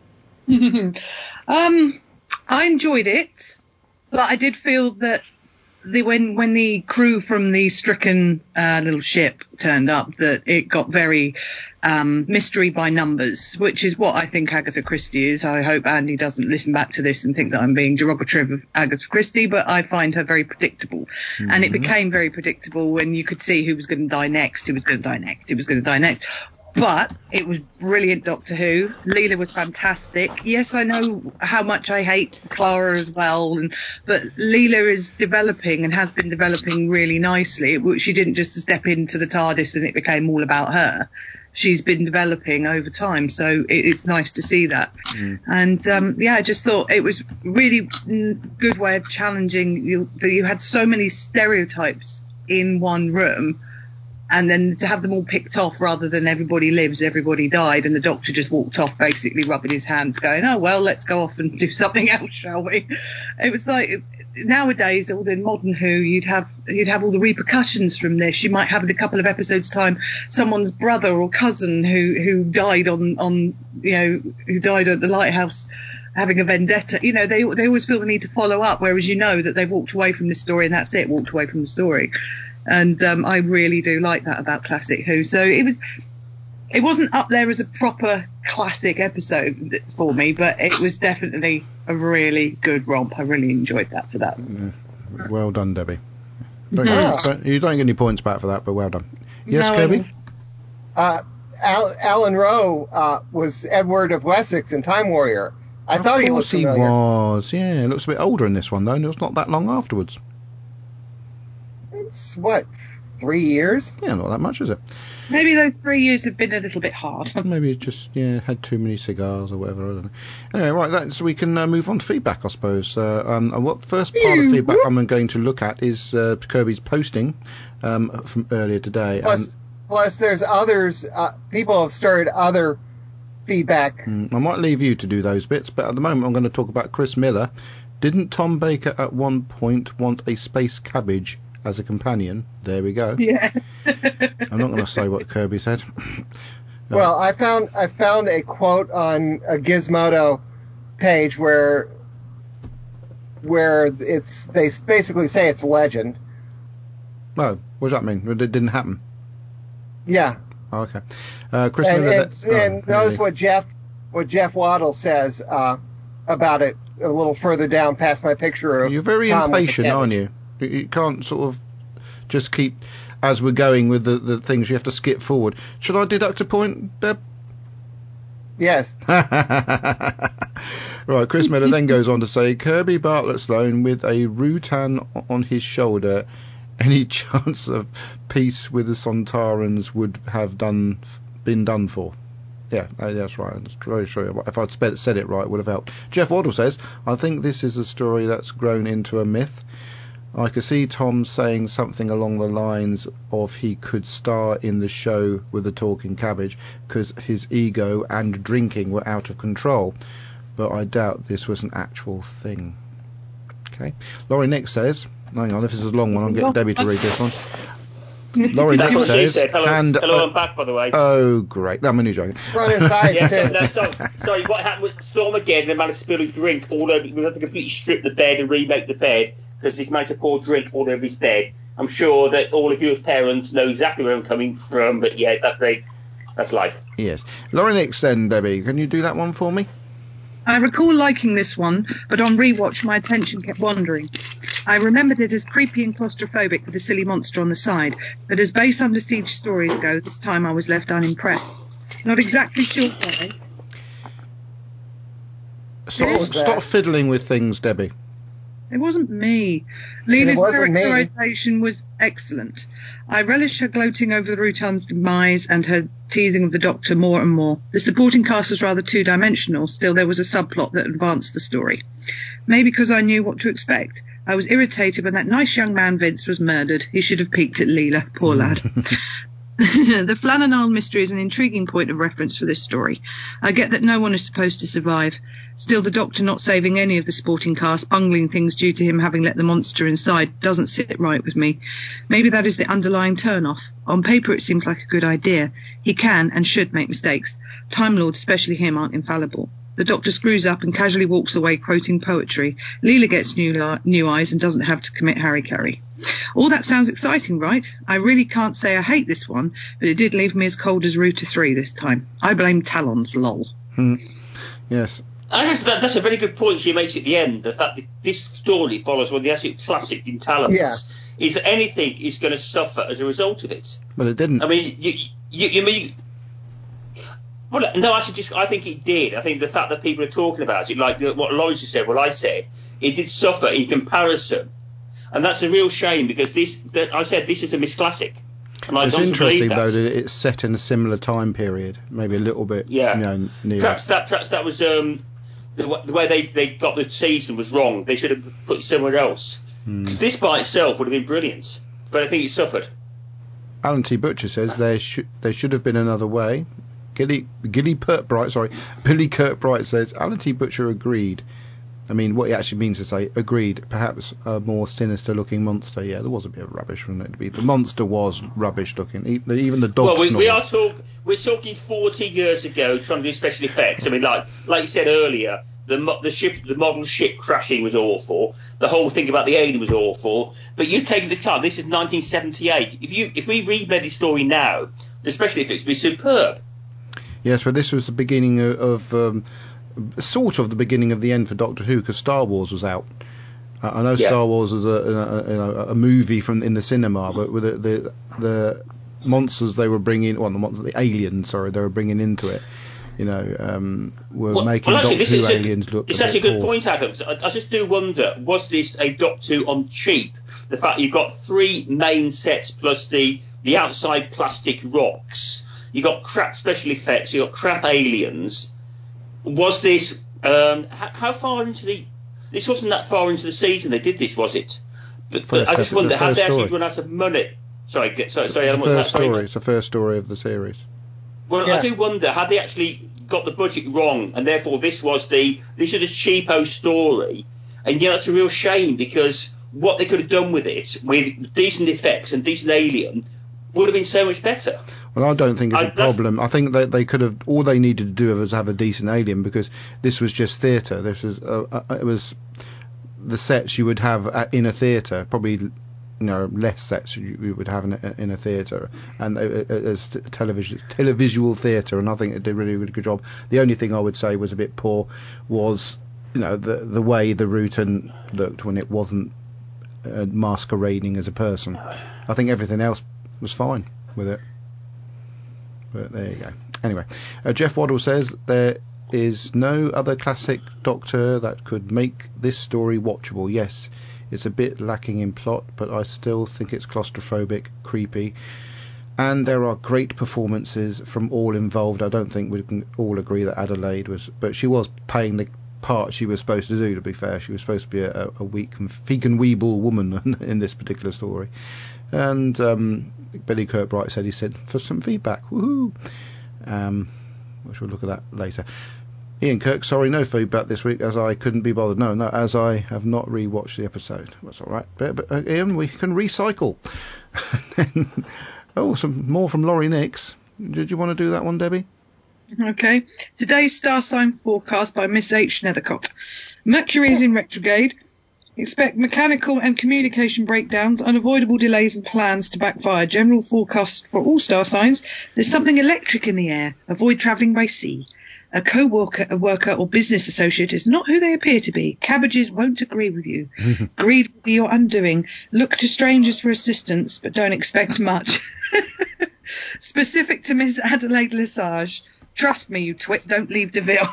I enjoyed it, but I did feel that when the crew from the stricken little ship turned up, that it got very mystery by numbers, which is what I think Agatha Christie is. I hope Andy doesn't listen back to this and think that I'm being derogatory of Agatha Christie, but I find her very predictable. Mm-hmm. And it became very predictable when you could see who was going to die next, who was going to die next, who was going to die next. But it was brilliant, Doctor Who. Leela was fantastic. Yes, I know how much I hate Clara as well, but Leela is developing and has been developing really nicely. She didn't just step into the TARDIS and it became all about her. She's been developing over time, so it's nice to see that. Mm. And I just thought it was really good way of challenging you. You had so many stereotypes in one room. And then to have them all picked off rather than everybody lives, everybody died, and the Doctor just walked off basically rubbing his hands going, oh, well, let's go off and do something else, shall we? It was like nowadays, all in modern Who, you'd have all the repercussions from this. You might have in a couple of episodes' time someone's brother or cousin who died who died at the lighthouse having a vendetta. You know, they always feel the need to follow up, whereas you know that they've walked away from the story and that's it, walked away from the story. And I really do like that about Classic Who. So it wasn't up there as a proper classic episode for me, but it was definitely a really good romp. I really enjoyed that for that. Yeah. Well done, Debbie. You don't get any points back for that, but well done. Yes, no, Kirby? Alan Rowe was Edward of Wessex in Time Warrior. I thought he looked familiar. He was, yeah. He looks a bit older in this one, though, and it was not that long afterwards. It's, 3 years? Yeah, not that much, is it? Maybe those 3 years have been a little bit hard. Maybe it just, had too many cigars or whatever, I don't know. Anyway, right, so we can move on to feedback, I suppose. What first part of feedback I'm going to look at is Kirby's posting from earlier today. Plus there's others, people have started other feedback. I might leave you to do those bits, but at the moment I'm going to talk about Chris Miller. Didn't Tom Baker at one point want a space cabbage as a companion? There we go. Yeah. I'm not going to say what Kirby said. Well, I found a quote on a Gizmodo page where they basically say it's legend. Oh, what does that mean? It didn't happen? Yeah. Oh, okay. Chris Miller, and notice what Jeff Waddle says about it a little further down past my picture of You're very Tom impatient, aren't you? You can't sort of just keep, as we're going with the things, you have to skip forward. Should I deduct a point, Deb? Yes. Right, Chris Miller then goes on to say, Kirby Bartlett Sloane with a Rutan on his shoulder, any chance of peace with the Sontarans would have been done for. Yeah, that's right. That's very true. If I'd said it right, it would have helped. Jeff Waddle says, I think this is a story that's grown into a myth. I could see Tom saying something along the lines of he could star in the show with the talking cabbage because his ego and drinking were out of control. But I doubt this was an actual thing. Okay. Laurie Nick says, hang on, if this is a long one, I'll get Debbie to read this one. Laurie That's Nick what she says, said. Hello, I'm back, by the way. Oh, great. I'm only joking. Run inside, too. No, sorry, what happened with Stormageddon, the man had spilled his drink all over. We had to completely strip the bed and remake the bed because he's managed to pour drink all over his bed. I'm sure that all of you as parents know exactly where I'm coming from, but yeah, that's life. Yes. Laurie Nix then, Debbie, can you do that one for me? I recall liking this one, but on rewatch my attention kept wandering. I remembered it as creepy and claustrophobic with a silly monster on the side, but as base Under Siege stories go, this time I was left unimpressed. Not exactly sure why. Stop fiddling with things, Debbie. It wasn't me. Leela's characterization was excellent. I relished her gloating over the Rutan's demise and her teasing of the Doctor more and more. The supporting cast was rather two-dimensional, still there was a subplot that advanced the story. Maybe because I knew what to expect. I was irritated when that nice young man Vince was murdered. He should have peeked at Leela, poor lad. The Flannan Isle mystery is an intriguing point of reference for this story. I get that no one is supposed to survive. Still, the Doctor not saving any of the supporting cast, bungling things due to him having let the monster inside, doesn't sit right with me. Maybe that is the underlying turn-off. On paper it seems like a good idea. He can and should make mistakes. Time Lords, especially him, aren't infallible. The Doctor screws up and casually walks away quoting poetry. Leela gets new eyes and doesn't have to commit harry-carry. All that sounds exciting, right? I really can't say I hate this one, but it did leave me as cold as Ruta 3 this time. I blame Talons, lol. Yes. That's a very good point she makes at the end. The fact that this story follows one of the absolute classic in Talons is that anything is going to suffer as a result of it. Well, it didn't. I mean, you mean... Well, no, I think it did. I think the fact that people are talking about it, like what Laurie said, what I said, it did suffer in comparison. And that's a real shame because this is a Miss Classic. And it's interesting though that it's set in a similar time period, maybe a little bit. Near. Perhaps that was the way they got the season was wrong. They should have put it somewhere else. Because this by itself would have been brilliant, but I think it suffered. Alan T. Butcher says there should have been another way. Billy Kirkbright says Alan T. Butcher agreed. I mean, what he actually means to say, agreed, perhaps a more sinister-looking monster. Yeah, there was a bit of rubbish, wasn't it? The monster was rubbish-looking. Even the dog snored. We're talking 40 years ago, trying to do special effects. I mean, like you said earlier, the model ship crashing was awful. The whole thing about the alien was awful. But you're taking the time. This is 1978. If we remade the story now, the special effects would be superb. Yes, but this was the beginning of sort of the beginning of the end for Doctor Who, because Star Wars was out. I know Star Wars was a movie in the cinema, but with the monsters they were bringing, the aliens, they were bringing into it, were making Doctor Who aliens look. It's actually a good point, Adam. I just do wonder, was this a Doctor Who on cheap? The fact you've got 3 main sets plus the outside plastic rocks. You got crap special effects. You got crap aliens. Was this how far into the? This wasn't that far into the season they did this, was it? But I just wonder, had they actually run out of money? Sorry. It's the first story of the series. Well, I do wonder, had they actually got the budget wrong, and therefore this is a cheapo story, and that's a real shame because what they could have done with it, with decent effects and decent alien, would have been so much better. Well, I don't think it's a problem. I think that they could have. All they needed to do was have a decent alien, because this was just theatre. This was it was the sets you would have in a theatre, probably less sets you would have in a theatre, and as televisual theatre. And I think it did really good job. The only thing I would say was a bit poor was the way the Rutan looked when it wasn't masquerading as a person. I think everything else was fine with it. But there you go. Anyway, Jeff Waddle says there is no other classic Doctor that could make this story watchable. Yes, it's a bit lacking in plot, but I still think it's claustrophobic, creepy, and there are great performances from all involved. I don't think we can all agree that Adelaide but she was playing the part she was supposed to do, to be fair. She was supposed to be a weak and feeble woman in this particular story. And Billy Kirkbright said he said for some feedback, woohoo, which we'll look at that later. Ian Kirk, sorry, no feedback this week as I couldn't be bothered. No, as I have not rewatched the episode. That's all right. But Ian, we can recycle. Some more from Laurie Nix. Did you want to do that one, Debbie? Okay. Today's star sign forecast by Miss H. Nethercott. Mercury is in retrograde. Expect mechanical and communication breakdowns, unavoidable delays and plans to backfire. General forecast for all star signs. There's something electric in the air. Avoid travelling by sea. A co-worker, a worker or business associate is not who they appear to be. Cabbages won't agree with you. Greed will be your undoing. Look to strangers for assistance, but don't expect much. Specific to Miss Adelaide Lesage. Trust me, you twit, don't leave Deville.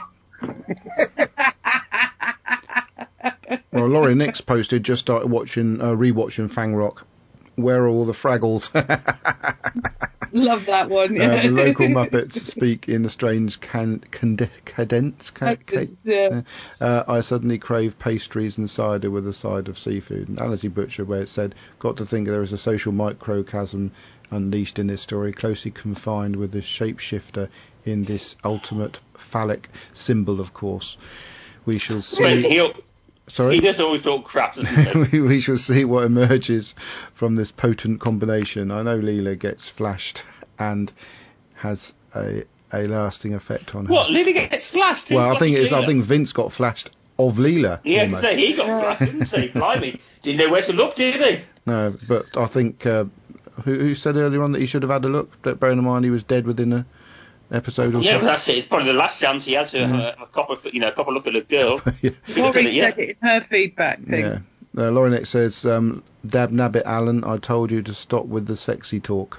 Well, Laurie Nix posted, just started rewatching Fang Rock. Where are all the Fraggles? Love that one. Yeah. The local Muppets speak in a strange cadence. I suddenly crave pastries and cider with a side of seafood. And Ality Butcher, where it said, got to think there is a social microcosm unleashed in this story, closely confined with the shapeshifter in this ultimate phallic symbol, of course. We shall see. Sorry? He does always talk crap, doesn't he? We shall see what emerges from this potent combination. I know Leela gets flashed and has a lasting effect on her. What? Leela gets flashed? Well, I think Vince got flashed of Leela. Yeah, I can say he got flashed, didn't he? Blimey. Didn't know where to look, did he? No, but I think who said earlier on that he should have had a look? Bearing in mind he was dead within a episode or so. Yeah, but that's it. It's probably the last chance he had to have a copper look at a girl. Laurie said it in her feedback thing. Yeah. Laurie Nix says, Dab Nabbit Allen, I told you to stop with the sexy talk.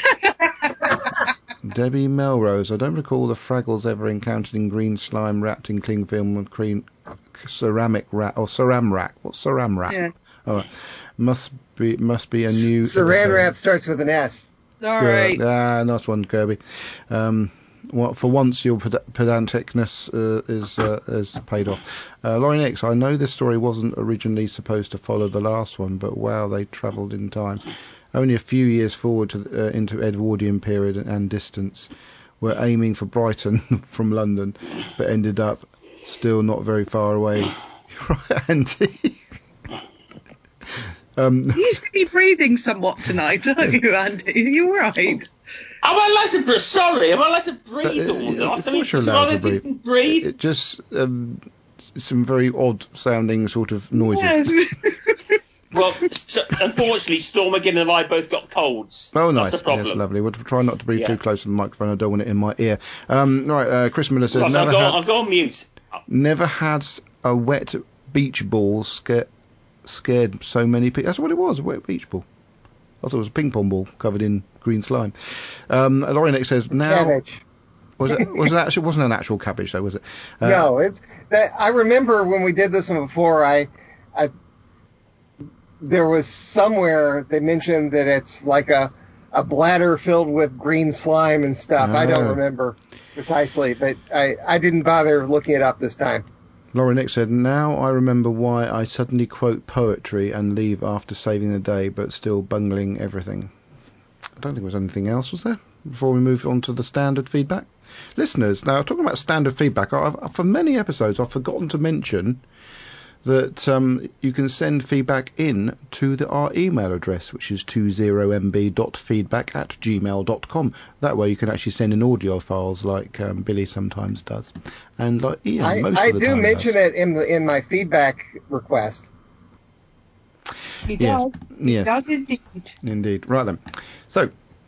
Debbie Melrose, I don't recall the Fraggles ever encountered in green slime wrapped in cling film with cream ceramic wrap or saran wrap. What's saran wrap? Yeah. All right. Must be a new saran wrap starts with an S. All right. Nice one, Kirby. For once, your pedanticness is paid off. Laurie Nix, I know this story wasn't originally supposed to follow the last one, but wow, they travelled in time. Only a few years forward to, into Edwardian period and distance. We're aiming for Brighton from London, but ended up still not very far away. Right, Andy? You should be breathing somewhat tonight, aren't you, Andy? Are you all right? Am I allowed to breathe all night? I mean, I didn't breathe. It just some very odd sounding sort of noises. Yeah. Well, unfortunately, Storm again and I both got colds. Oh, nice. That's the problem. Yes, lovely. We'll try not to breathe too close to the microphone. I don't want it in my ear. Right, Chris Miller says, I'll go on mute. Never had a wet beach ball scared so many people. That's what it was, a wet beach ball. I thought it was a ping pong ball covered in green slime. Laurie Nix says, now... Cabbage. It wasn't an actual cabbage, though, was it? No, it's that. I remember when we did this one before, there was somewhere they mentioned that it's like a bladder filled with green slime and stuff. I don't remember precisely, but I didn't bother looking it up this time. Laurie Nix said, now I remember why I suddenly quote poetry and leave after saving the day, but still bungling everything. I don't think there was anything else, was there? Before we move on to the standard feedback. Listeners, now talking about standard feedback, for many episodes I've forgotten to mention that you can send feedback in to our email address, which is 20mb.feedback@gmail.com. That way you can actually send in audio files like Billy sometimes does. And like Ian, most I of the time do mention does. it in my feedback request. He does. Yes. He does indeed. Indeed. Right then. So,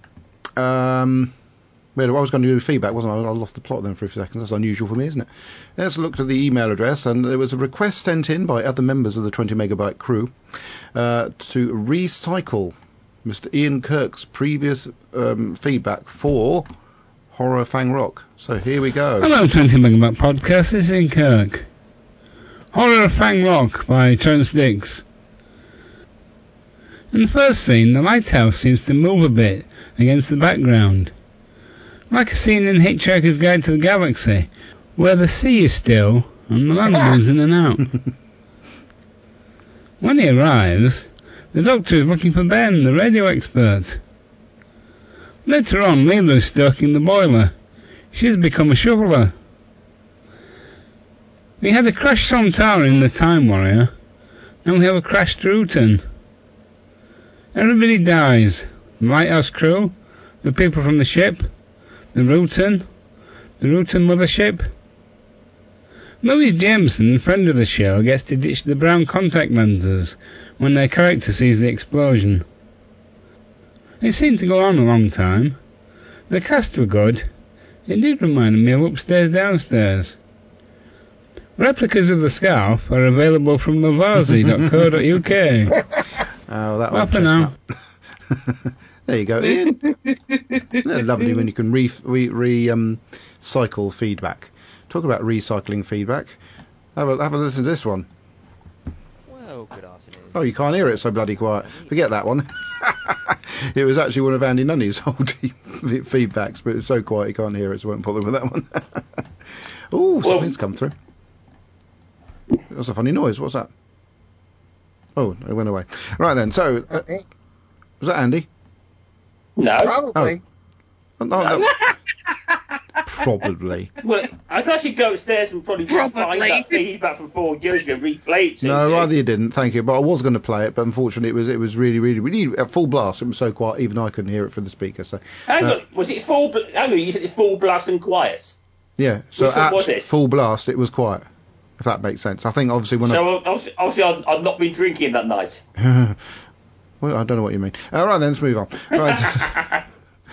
I was going to do feedback, wasn't I? I lost the plot then for a few seconds. That's unusual for me, isn't it? Let's look at the email address, and there was a request sent in by other members of the 20 Megabyte crew to recycle Mr. Ian Kirk's previous feedback for Horror Fang Rock. So here we go. Hello, 20 Megabyte Podcast. This is Ian Kirk. Horror Fang Rock by Terence Dix. In the first scene, the lighthouse seems to move a bit against the background, like a scene in Hitchhiker's Guide to the Galaxy, where the sea is still and the land moves in and out. When he arrives, the Doctor is looking for Ben, the radio expert. Later on, Leela is stoking the boiler. She's become a shoveler. We had a crashed Sontaran in the Time Warrior, and we have a crashed Rutan. Everybody dies. The lighthouse crew, the people from the ship, the Rutan mothership. Louise Jameson, friend of the show, gets to ditch the brown contact lenses when their character sees the explosion. It seemed to go on a long time. The cast were good. It did remind me of Upstairs Downstairs. Replicas of the scarf are available from lovarzi.co.uk. Oh, that one chestnut. There you go, Ian. Lovely when you can recycle feedback. Talk about recycling feedback. Have a listen to this one. Well, good afternoon. Oh, you can't hear it, so bloody quiet. Forget that one. It was actually one of Andy Nunney's old feedbacks, but it's so quiet you can't hear it, so I won't bother with that one. Oh, something's come through. That's a funny noise. What's that? Oh, it went away. Right then, so... was that Andy? No. Probably. Oh. No. Probably. Well, I could actually go upstairs and probably find that feedback from 4 years ago, replay it. No, rather you didn't. Thank you. But I was going to play it, but unfortunately it was really at full blast. It was so quiet, even I couldn't hear it from the speaker. So. Hang on, was it full? Hang on, you said it's full blast and quiet. Yeah. So Which one was it? Full blast, it was quiet. If that makes sense. I think obviously when. Obviously I've not been drinking that night. Well, I don't know what you mean. All right, then let's move on. Right.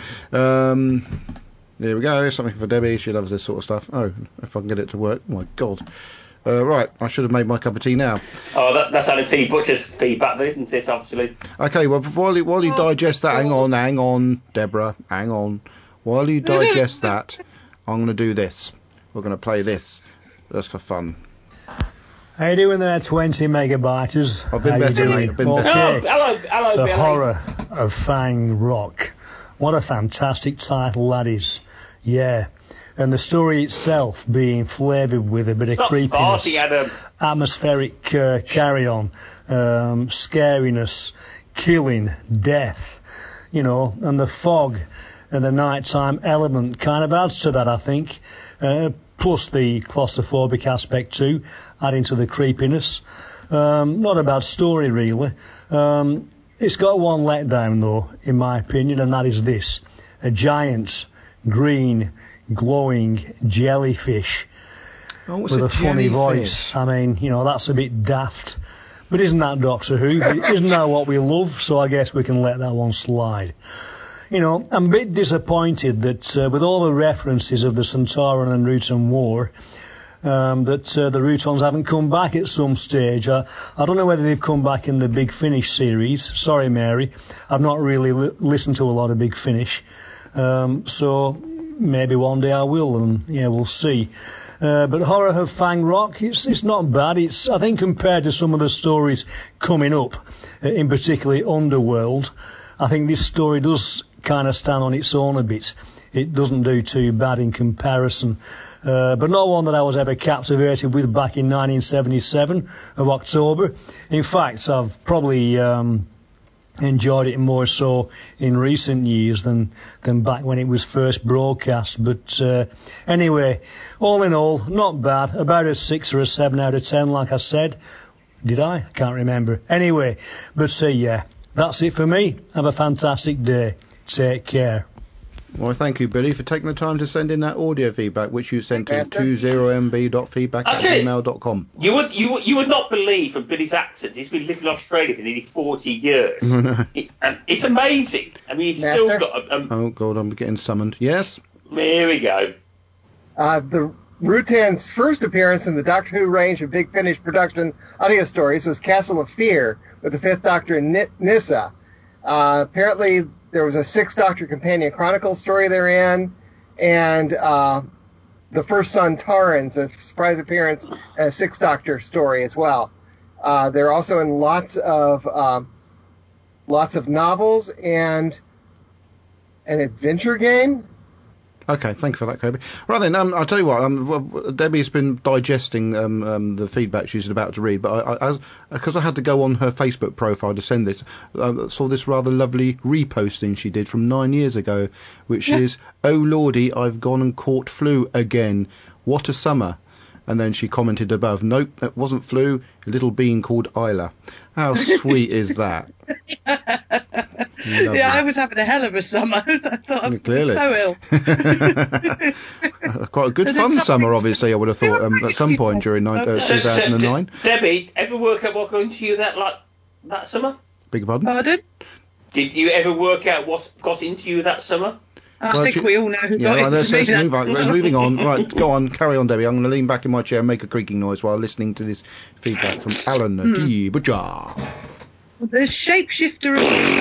There we go. Something for Debbie. She loves this sort of stuff. Oh, if I can get it to work. Oh my God. Right, I should have made my cup of tea now. Oh, that's Alan T. Butcher's feedback, isn't it? Obviously. Okay. Well, while you digest that, hang on, Deborah, hang on. While you digest that, I'm going to do this. We're going to play this just for fun. How you doing there, 20 megabytes? I've been better, mate. I've been better. Oh, hello, The Billy. Horror of Fang Rock. What a fantastic title that is. Yeah. And the story itself being flavoured with a bit of creepiness, atmospheric carry-on, scariness, killing, death, and the fog and the nighttime element kind of adds to that, I think. Plus the claustrophobic aspect too, adding to the creepiness. Not a bad story, really. It's got one letdown, though, in my opinion, and that is this. A giant, green, glowing jellyfish with a funny voice. I mean, that's a bit daft. But isn't that Doctor Who? Isn't that what we love? So I guess we can let that one slide. I'm a bit disappointed that with all the references of the Sontaran and Rutan War, that the Rutons haven't come back at some stage. I don't know whether they've come back in the Big Finish series. Sorry, Mary. I've not really listened to a lot of Big Finish. So maybe one day I will, and we'll see. But Horror of Fang Rock, it's not bad. I think compared to some of the stories coming up, in particularly Underworld, I think this story does kind of stand on its own a bit. It doesn't do too bad in comparison. But not one that I was ever captivated with back in 1977 of October. In fact, I've probably enjoyed it more so in recent years than back when it was first broadcast. But anyway, all in all, not bad. About a 6 or a 7 out of 10, like I said. Did I? I can't remember. Anyway, but yeah, that's it for me. Have a fantastic day. Take care. Well, thank you, Billy, for taking the time to send in that audio feedback, which you sent to 20mb.feedback@gmail.com. You would not believe from Billy's accent. He's been living in Australia for nearly 40 years. It's amazing. I mean, he's Master? still got... oh, God, I'm getting summoned. Yes? Here we go. The Rutan's first appearance in the Doctor Who range of Big Finish production audio stories was Castle of Fear with the Fifth Doctor Nyssa. Apparently, there was a Sixth Doctor Companion Chronicle story they're in, and the first Sontarans, a surprise appearance, and a Sixth Doctor story as well. They're also in lots of novels and an adventure game. Okay, thanks for that, Kobe. Right then, I'll tell you what, Debbie's been digesting the feedback she's about to read, but because I had to go on her Facebook profile to send this, I saw this rather lovely reposting she did from 9 years ago, which is, "Oh Lordy, I've gone and caught flu again. What a summer." And then she commented above, nope, that wasn't flu, a little being called Isla. How sweet is that? Yeah, I was having a hell of a summer. I thought I was so ill. Quite a good fun summer, obviously, I would have thought, at some point during 2009. Debbie, ever work out what got into you that summer? Beg your pardon? Pardon? Did you ever work out what got into you that summer? I think we all know who got into me. Move on. Moving on. Right, go on. Carry on, Debbie. I'm going to lean back in my chair and make a creaking noise while listening to this feedback from Alan T. Butcher. The shapeshifter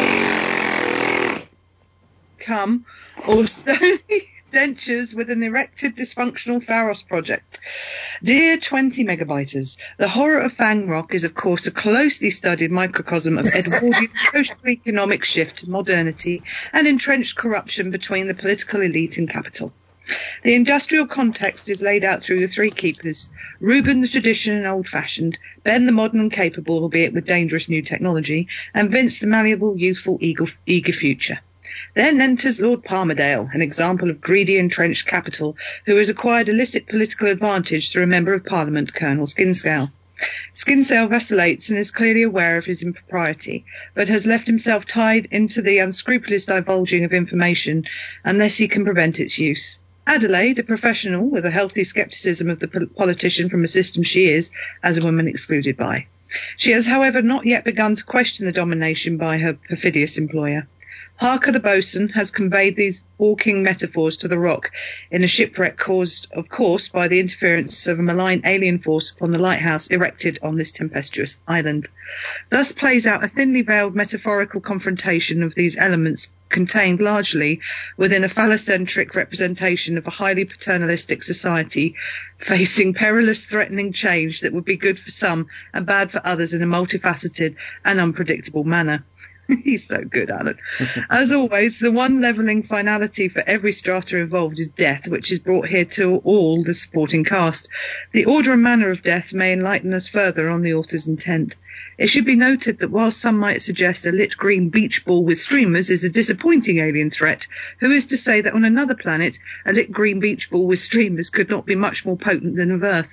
come or stony dentures with an erected dysfunctional Pharos project. Dear 20 megabyters, the horror of Fang Rock is of course a closely studied microcosm of Edwardian socio-economic shift to modernity and entrenched corruption between the political elite and capital. The industrial context is laid out through the three keepers: Reuben the tradition and old-fashioned, Ben the modern and capable, albeit with dangerous new technology, and Vince the malleable, youthful, eager future. Then enters Lord Palmerdale, an example of greedy entrenched capital, who has acquired illicit political advantage through a Member of Parliament, Colonel Skinsale. Skinsale vacillates and is clearly aware of his impropriety, but has left himself tied into the unscrupulous divulging of information unless he can prevent its use. Adelaide, a professional with a healthy scepticism of the politician from a system she is, as a woman, excluded by. She has, however, not yet begun to question the domination by her perfidious employer. Harker the boatswain has conveyed these walking metaphors to the Rock in a shipwreck caused, of course, by the interference of a malign alien force upon the lighthouse erected on this tempestuous island. Thus plays out a thinly veiled metaphorical confrontation of these elements contained largely within a phallocentric representation of a highly paternalistic society facing perilous, threatening change that would be good for some and bad for others in a multifaceted and unpredictable manner. He's so good, Alan. As always, the one levelling finality for every strata involved is death, which is brought here to all the supporting cast. The order and manner of death may enlighten us further on the author's intent. It should be noted that while some might suggest a lit green beach ball with streamers is a disappointing alien threat, who is to say that on another planet a lit green beach ball with streamers could not be much more potent than of Earth?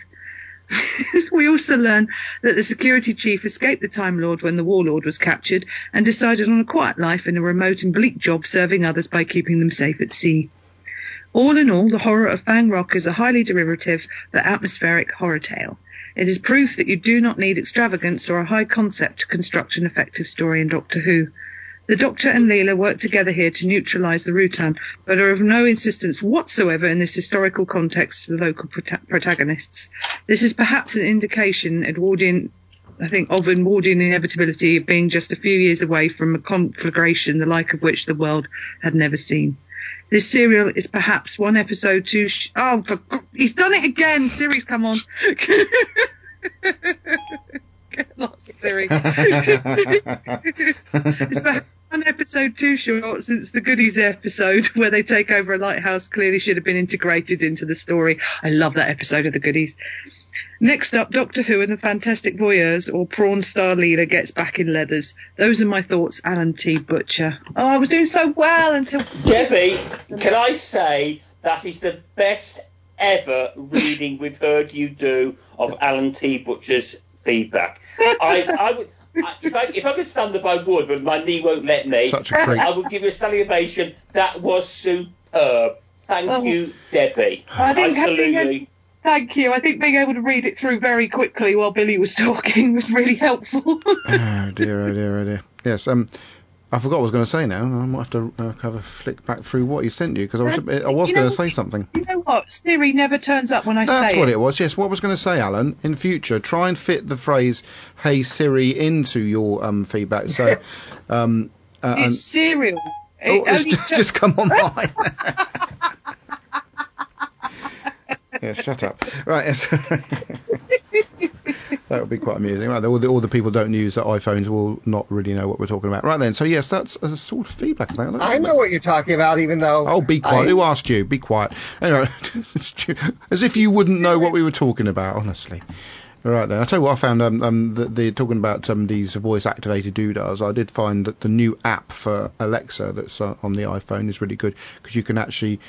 We also learn that the security chief escaped the Time Lord when the Warlord was captured and decided on a quiet life in a remote and bleak job serving others by keeping them safe at sea. All in all, the horror of Fang Rock is a highly derivative but atmospheric horror tale. It is proof that you do not need extravagance or a high concept to construct an effective story in Doctor Who. The Doctor and Leela work together here to neutralise the Rutan, but are of no insistence whatsoever in this historical context to the local protagonists. This is perhaps an indication of Edwardian inevitability of being just a few years away from a conflagration the like of which the world had never seen. This serial is perhaps one episode too... he's done it again! Siri's come on. Get lost, Siri. It's perhaps one episode too short, since the Goodies episode where they take over a lighthouse clearly should have been integrated into the story. I love that episode of the Goodies. Next up, Doctor Who and the Fantastic Voyeurs, or Prawn Star Leela, gets back in leathers. Those are my thoughts, Alan T. Butcher. Oh, I was doing so well until... Debbie, can I say that is the best ever reading we've heard you do of Alan T. Butcher's feedback. I would... If I could stand up, I would, but my knee won't let me. Such a treat. I would give you a standing ovation. That was superb. Thank you, Debbie. Absolutely. Thank you. I think being able to read it through very quickly while Billy was talking was really helpful. Oh dear. Yes. I forgot what I was going to say now. I might have to have a flick back through what he sent you, because I was going to say something. You know what? Siri never turns up when I say it. That's what it was, yes. What I was going to say, Alan, in future, try and fit the phrase, hey Siri, into your feedback. So, it's cereal. It's just come on mine. Yeah, shut up. Right, yes. That would be quite amusing. Right, all the people don't use iPhones will not really know what we're talking about. Right then, so yes, that's a sort of feedback. I know what you're talking about, even though... Oh, be quiet. Who asked you? Be quiet. Anyway, as if you wouldn't know what we were talking about, honestly. Right then, I'll tell you what I found. They're talking about these voice-activated doodahs. I did find that the new app for Alexa that's on the iPhone is really good, because you can actually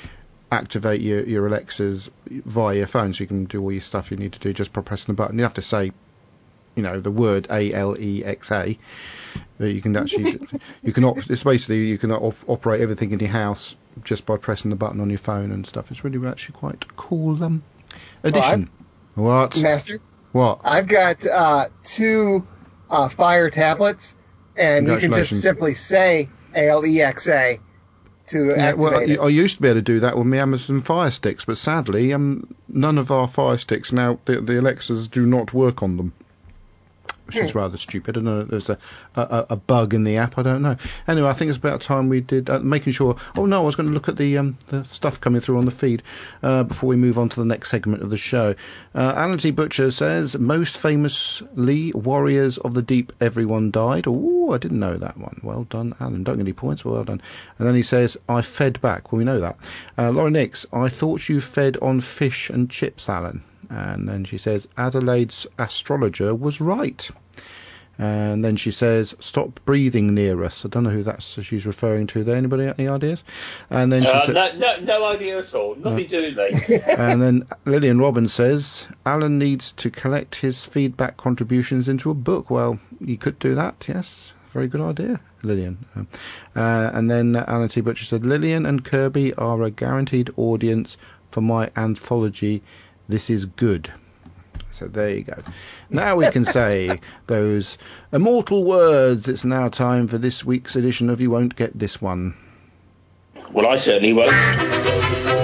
activate your Alexas via your phone, so you can do all your stuff you need to do just by pressing the button. You have to say, the word Alexa. You can actually, it's basically you can operate everything in your house just by pressing the button on your phone and stuff. It's really actually quite cool. Addition. What? Master? What? I've got 2 Fire tablets, and you can just simply say Alexa to activate it. I used to be able to do that with my Amazon Fire Sticks, but sadly, none of our Fire Sticks now, the Alexas do not work on them. Which is rather stupid. I don't know. There's a bug in the app. I don't know. Anyway, I think it's about time we did making sure. Oh no, I was going to look at the stuff coming through on the feed before we move on to the next segment of the show. Alan T. Butcher says, most famously, Warriors of the Deep, everyone died. Oh, I didn't know that one. Well done, Alan. Don't get any points, but well done. And then he says, I fed back. Well, we know that. Laura Nix, I thought you fed on fish and chips, Alan. And then she says, Adelaide's astrologer was right. And then she says, stop breathing near us. I don't know who she's referring to there. Anybody got any ideas? And then she said, no idea at all. Nothing to do with me. And then Lillian Robbins says, Alan needs to collect his feedback contributions into a book. Well, you could do that, yes. Very good idea, Lillian. And then Alan T. Butcher said, Lillian and Kirby are a guaranteed audience for my anthology. This is good. So there you go. Now we can say those immortal words. It's now time for this week's edition of You Won't Get This One. Well, I certainly won't.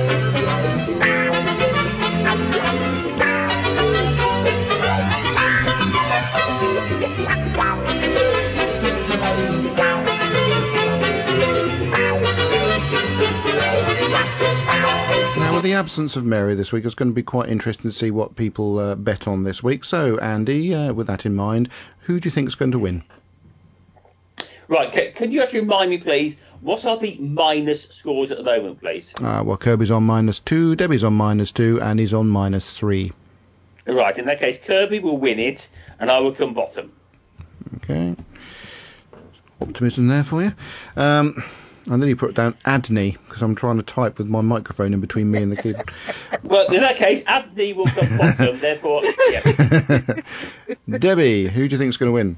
The absence of Mary this week is going to be quite interesting to see what people bet on this week. So, Andy, with that in mind, who do you think is going to win? Right, can you actually remind me, please, what are the minus scores at the moment, please? Well, Kirby's on -2, Debbie's on -2, and he's on -3. Right, in that case, Kirby will win it, and I will come bottom. Okay. Optimism there for you. And then you put down Adney, because I'm trying to type with my microphone in between me and the kid. Well, in that case, Adney will come bottom, therefore, yes. Debbie, who do you think is going to win?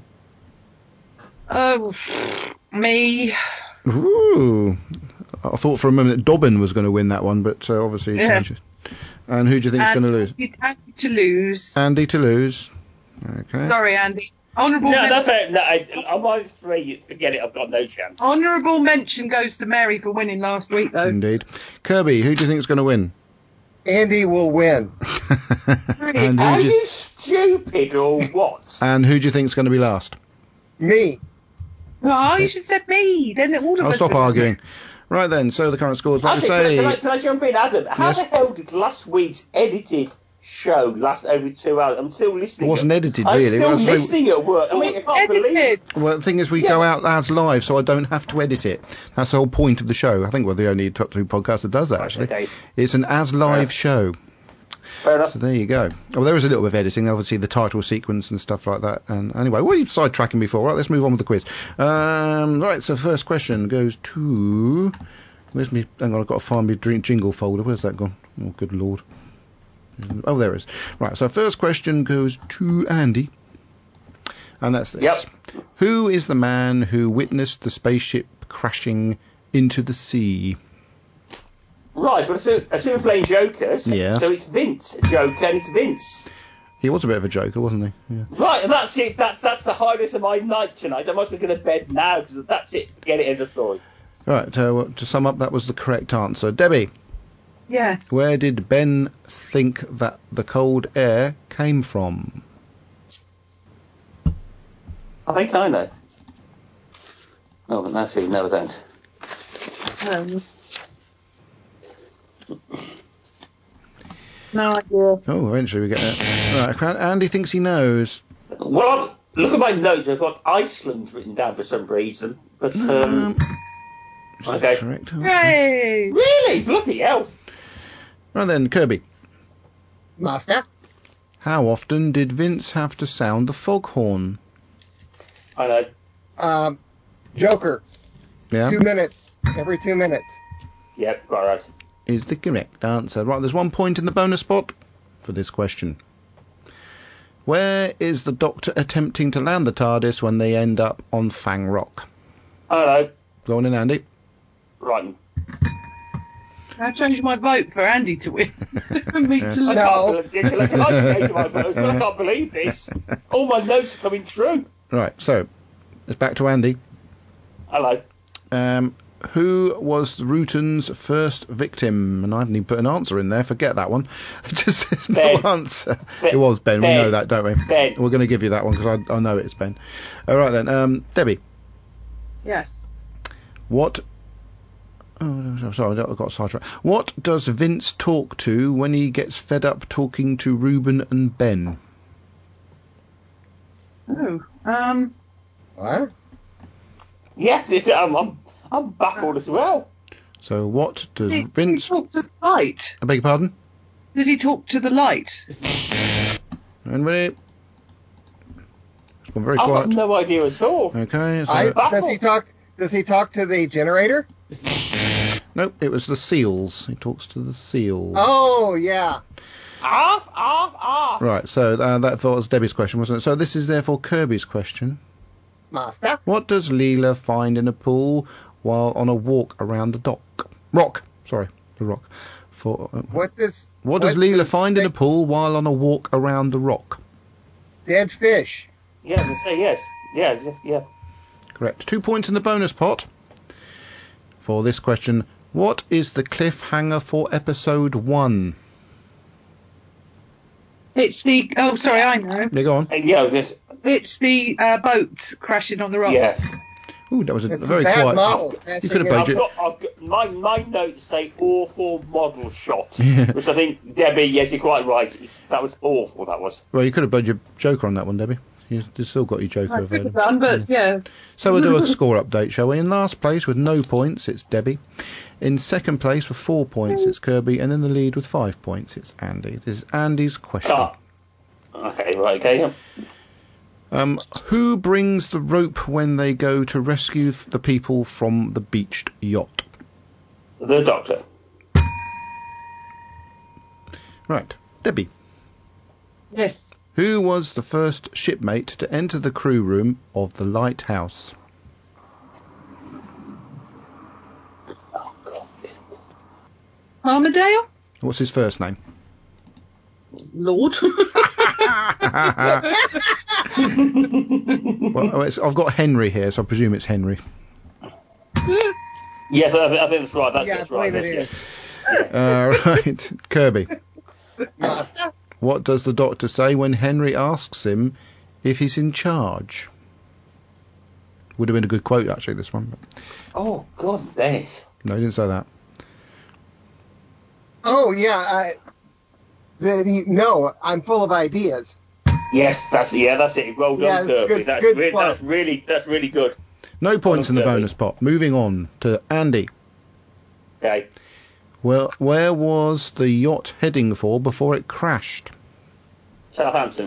Oh, me. Ooh. I thought for a moment that Dobbin was going to win that one, but obviously he changed it. And who do you think is going to lose? Andy to lose. Andy to lose. Okay. Sorry, Andy. Honourable mention. I'm -3. Forget it. I've got no chance. Honourable mention goes to Mary for winning last week, though. Indeed. Kirby, who do you think is going to win? Andy will win. And are you stupid or what? And who do you think is going to be last? Me. Oh, you should have said me. Then all of us. I'll stop arguing. Right then, so the current scores. Like Actually, can I jump in, Adam? How the hell did last week's edited show last over 2 hours? I'm still listening. It wasn't edited, I'm really. still listening at work. I can't believe it. Well, the thing is, we go out as live, so I don't have to edit it. That's the whole point of the show. I think we're the only Top 2 podcast that does that, actually. Okay. It's an as live show. Fair enough. So there you go. Well, there is a little bit of editing, obviously, the title sequence and stuff like that. And anyway, what are you sidetracking before? Right, let's move on with the quiz. Right, so first question goes to... Where's me? Hang on, I've got to find my jingle folder. Where's that gone? Oh, good Lord. Oh, there it is. Right, so first question goes to Andy. And that's this. Yep. Who is the man who witnessed the spaceship crashing into the sea? Right, well, assume we're playing jokers. Yeah. So it's Vince, Joker, and it's Vince. He was a bit of a joker, wasn't he? Yeah. Right, and that's it. That's the highlight of my night tonight. I must be going to bed now, because that's it. Get it in the story. Right, to sum up, that was the correct answer. Debbie. Yes. Where did Ben think that the cold air came from? I think I know. Oh, actually, no, I don't. No idea. Oh, eventually we get that. Right, Andy thinks he knows. Well, look at my notes. I've got Iceland written down for some reason. But, okay. Correct. Hey! Really? Bloody hell. Right then, Kirby. Master. How often did Vince have to sound the foghorn? I know. Joker. Yeah. 2 minutes. Every 2 minutes. Yep, quite right. is the correct answer. Right, there's 1 point in the bonus spot for this question. Where is the Doctor attempting to land the TARDIS when they end up on Fang Rock? Hello. Go on in, Andy. Right. I changed my vote for Andy to win. Me to look No. up. Can I change my vote? I can't believe this. All my notes are coming true. Right, so it's back to Andy. Hello. Who was Rutan's first victim? And I haven't even put an answer in there. Forget that one. It just says no answer. It was Ben. We know that, don't we? Ben. We're going to give you that one because I know it's Ben. All right then. Debbie. Yes. What? Oh, no, sorry, I got sidetracked. What does Vince talk to when he gets fed up talking to Ruben and Ben? Oh. What? Yes, I'm baffled as well. So what does Does Vince... he talk to the light? I beg your pardon? Does he talk to the light? Anybody? It's gone very I've quiet. got no idea at all. Okay. So, Does he talk to the generator? nope, it was the seals. He talks to the seals. Oh, yeah. Off. Right, so that was Debbie's question, wasn't it? So this is therefore Kirby's question. Master. What does Leela find in a pool while on a walk around the rock? Sorry, the rock. What does Leela find in a pool while on a walk around the rock? Dead fish. Yeah, I'm going to say yes. Yeah. Correct. 2 points in the bonus pot for this question. What is the cliffhanger for episode 1? It's the... Oh, sorry, I know. Yeah, go on. It's the boat crashing on the rock. Yeah. Ooh, that was a It's very a bad quiet... model. You could have played it. My notes say awful model shot, which I think, Debbie, yes, you're quite right. That was awful, that was. Well, you could have played your Joker on that one, Debbie. You've still got your Joker I could have available. done, but yeah. So we'll do a score update, shall we? In last place with no points, it's Debbie. In second place with 4 points, it's Kirby. And in the lead with 5 points, it's Andy. This is Andy's question. Okay, right, okay. Who brings the rope when they go to rescue the people from the beached yacht? The Doctor. Right. Debbie. Yes. Who was the first shipmate to enter the crew room of the Lighthouse? Oh, God. Armadale? What's his first name? Lord. Well, I've got Henry here, so I presume it's Henry. Yes, I think that's right. That's I right. believe it is. Right. Kirby. Master. What does the Doctor say when Henry asks him if he's in charge? Would have been a good quote, actually, this one. But Oh, God, Dennis. no, he didn't say that. Oh, yeah. No, I'm full of ideas. Yes, that's it. Well done, Kirby. That's really good. No points in the Kirby. bonus pot. Moving on to Andy. Okay. Well, where was the yacht heading for before it crashed? Southampton.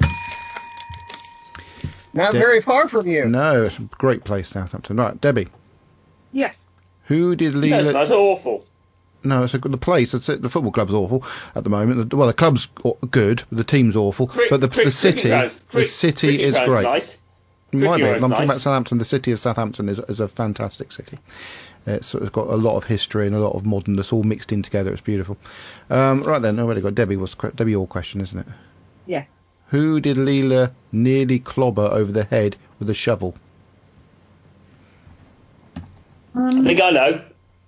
Not very far from you. No, it's a great place, Southampton. Right, Debbie. Yes. Who did Leela... That's awful. No, it's the place. It's, the football club's awful at the moment. Well, the club's good, the team's awful, but the city is great. Nice. It might be. Cricket I'm ground's talking nice. about Southampton. The city of Southampton is a fantastic city. It's got a lot of history and a lot of modernness all mixed in together. It's beautiful. Right then, already got Debbie. Debbie your question, isn't it? Yeah. Who did Leela nearly clobber over the head with a shovel? I think I know.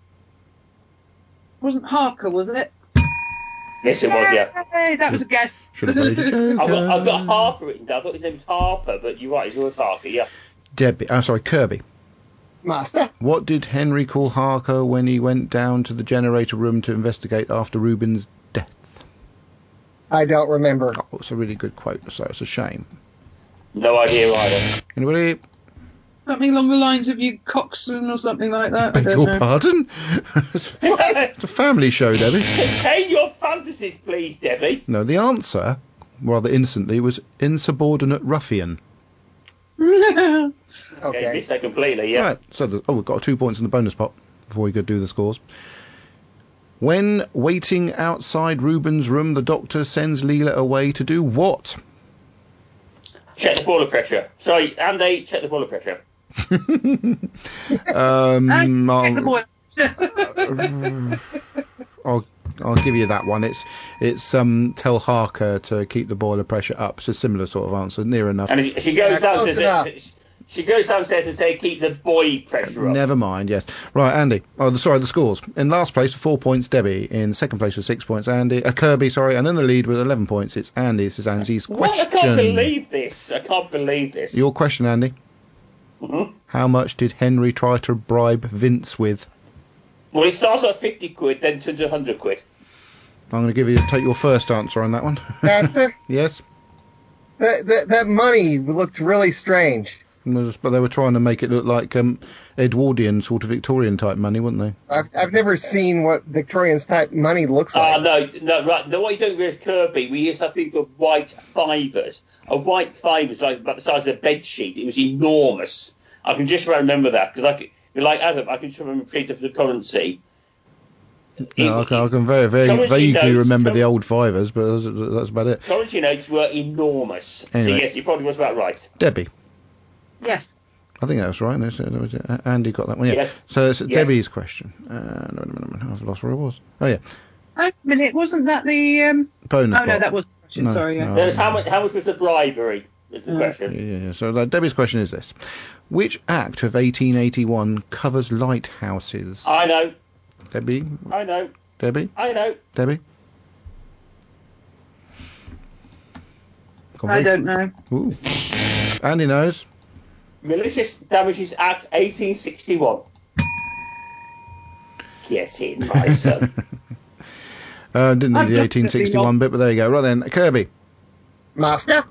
Wasn't Harker, was it? Yes, it was, yeah. Hey, that was a guess. Should have played it. I've got Harper written down. I thought his name was Harper, but you're right, it was Harker, yeah. Kirby. Master. What did Henry call Harker when he went down to the generator room to investigate after Reuben's death? I don't remember. Oh, it's a really good quote, so it's a shame. No idea either. Anybody? Something along the lines of you coxswain or something like that. I Beg don't your know. pardon? It's a family show, Debbie. Contain your fantasies, please, Debbie. No, the answer, rather innocently, was insubordinate ruffian. Okay. Missed that completely, yeah. Right, so we've got 2 points in the bonus pot before we go do the scores. When waiting outside Ruben's room, the doctor sends Leela away to do what? Check the boiler pressure. Sorry, Andy, check the boiler pressure. Check the boiler. I'll give you that one. It's tell Harker to keep the boiler pressure up. It's a similar sort of answer, near enough. And she goes downstairs. She goes downstairs and says, keep the boy pressure up. Never mind, yes. Right, Andy. The scores. In last place with 4 points, Debbie. In second place with 6 points, Kirby, sorry. And then the lead with 11 points, it's Andy. This is Andy's question. What? I can't believe this. Your question, Andy. Mm-hmm. How much did Henry try to bribe Vince with? Well, it starts at 50 quid, then turns to 100 quid. I'm going to take your first answer on that one. Master? Yes? That money looked really strange. But they were trying to make it look like Edwardian, sort of Victorian type money, weren't they? I've never seen what Victorian type money looks like. No, right. No, what you don't realise, Kirby, we used to have things called white fivers. A white fiver was like about the size of a bed sheet. It was enormous. I can just remember that because like Adam, I can just remember treating the currency. No, I can very, very vaguely remember the old fivers, but that's about it. Currency notes were enormous. Anyway. So yes, you probably was about right. Debbie. Yes. I think that was right. Andy got that one. Yeah. Yes. So it's Debbie's question. No, I've lost where it was. Oh yeah. Wait a minute, wasn't that the bonus? Oh no, that was the question. Sorry. Yeah. There's how much was the bribery? Is the question. Yeah. So Debbie's question is this: which act of 1881 covers lighthouses? I know. Debbie. I know. Debbie. I know. Debbie. I don't know. Ooh. Andy knows. Malicious Damages Act 1861. Get in, my son. Didn't need the 1861 bit, but there you go. Right then, Kirby. Master?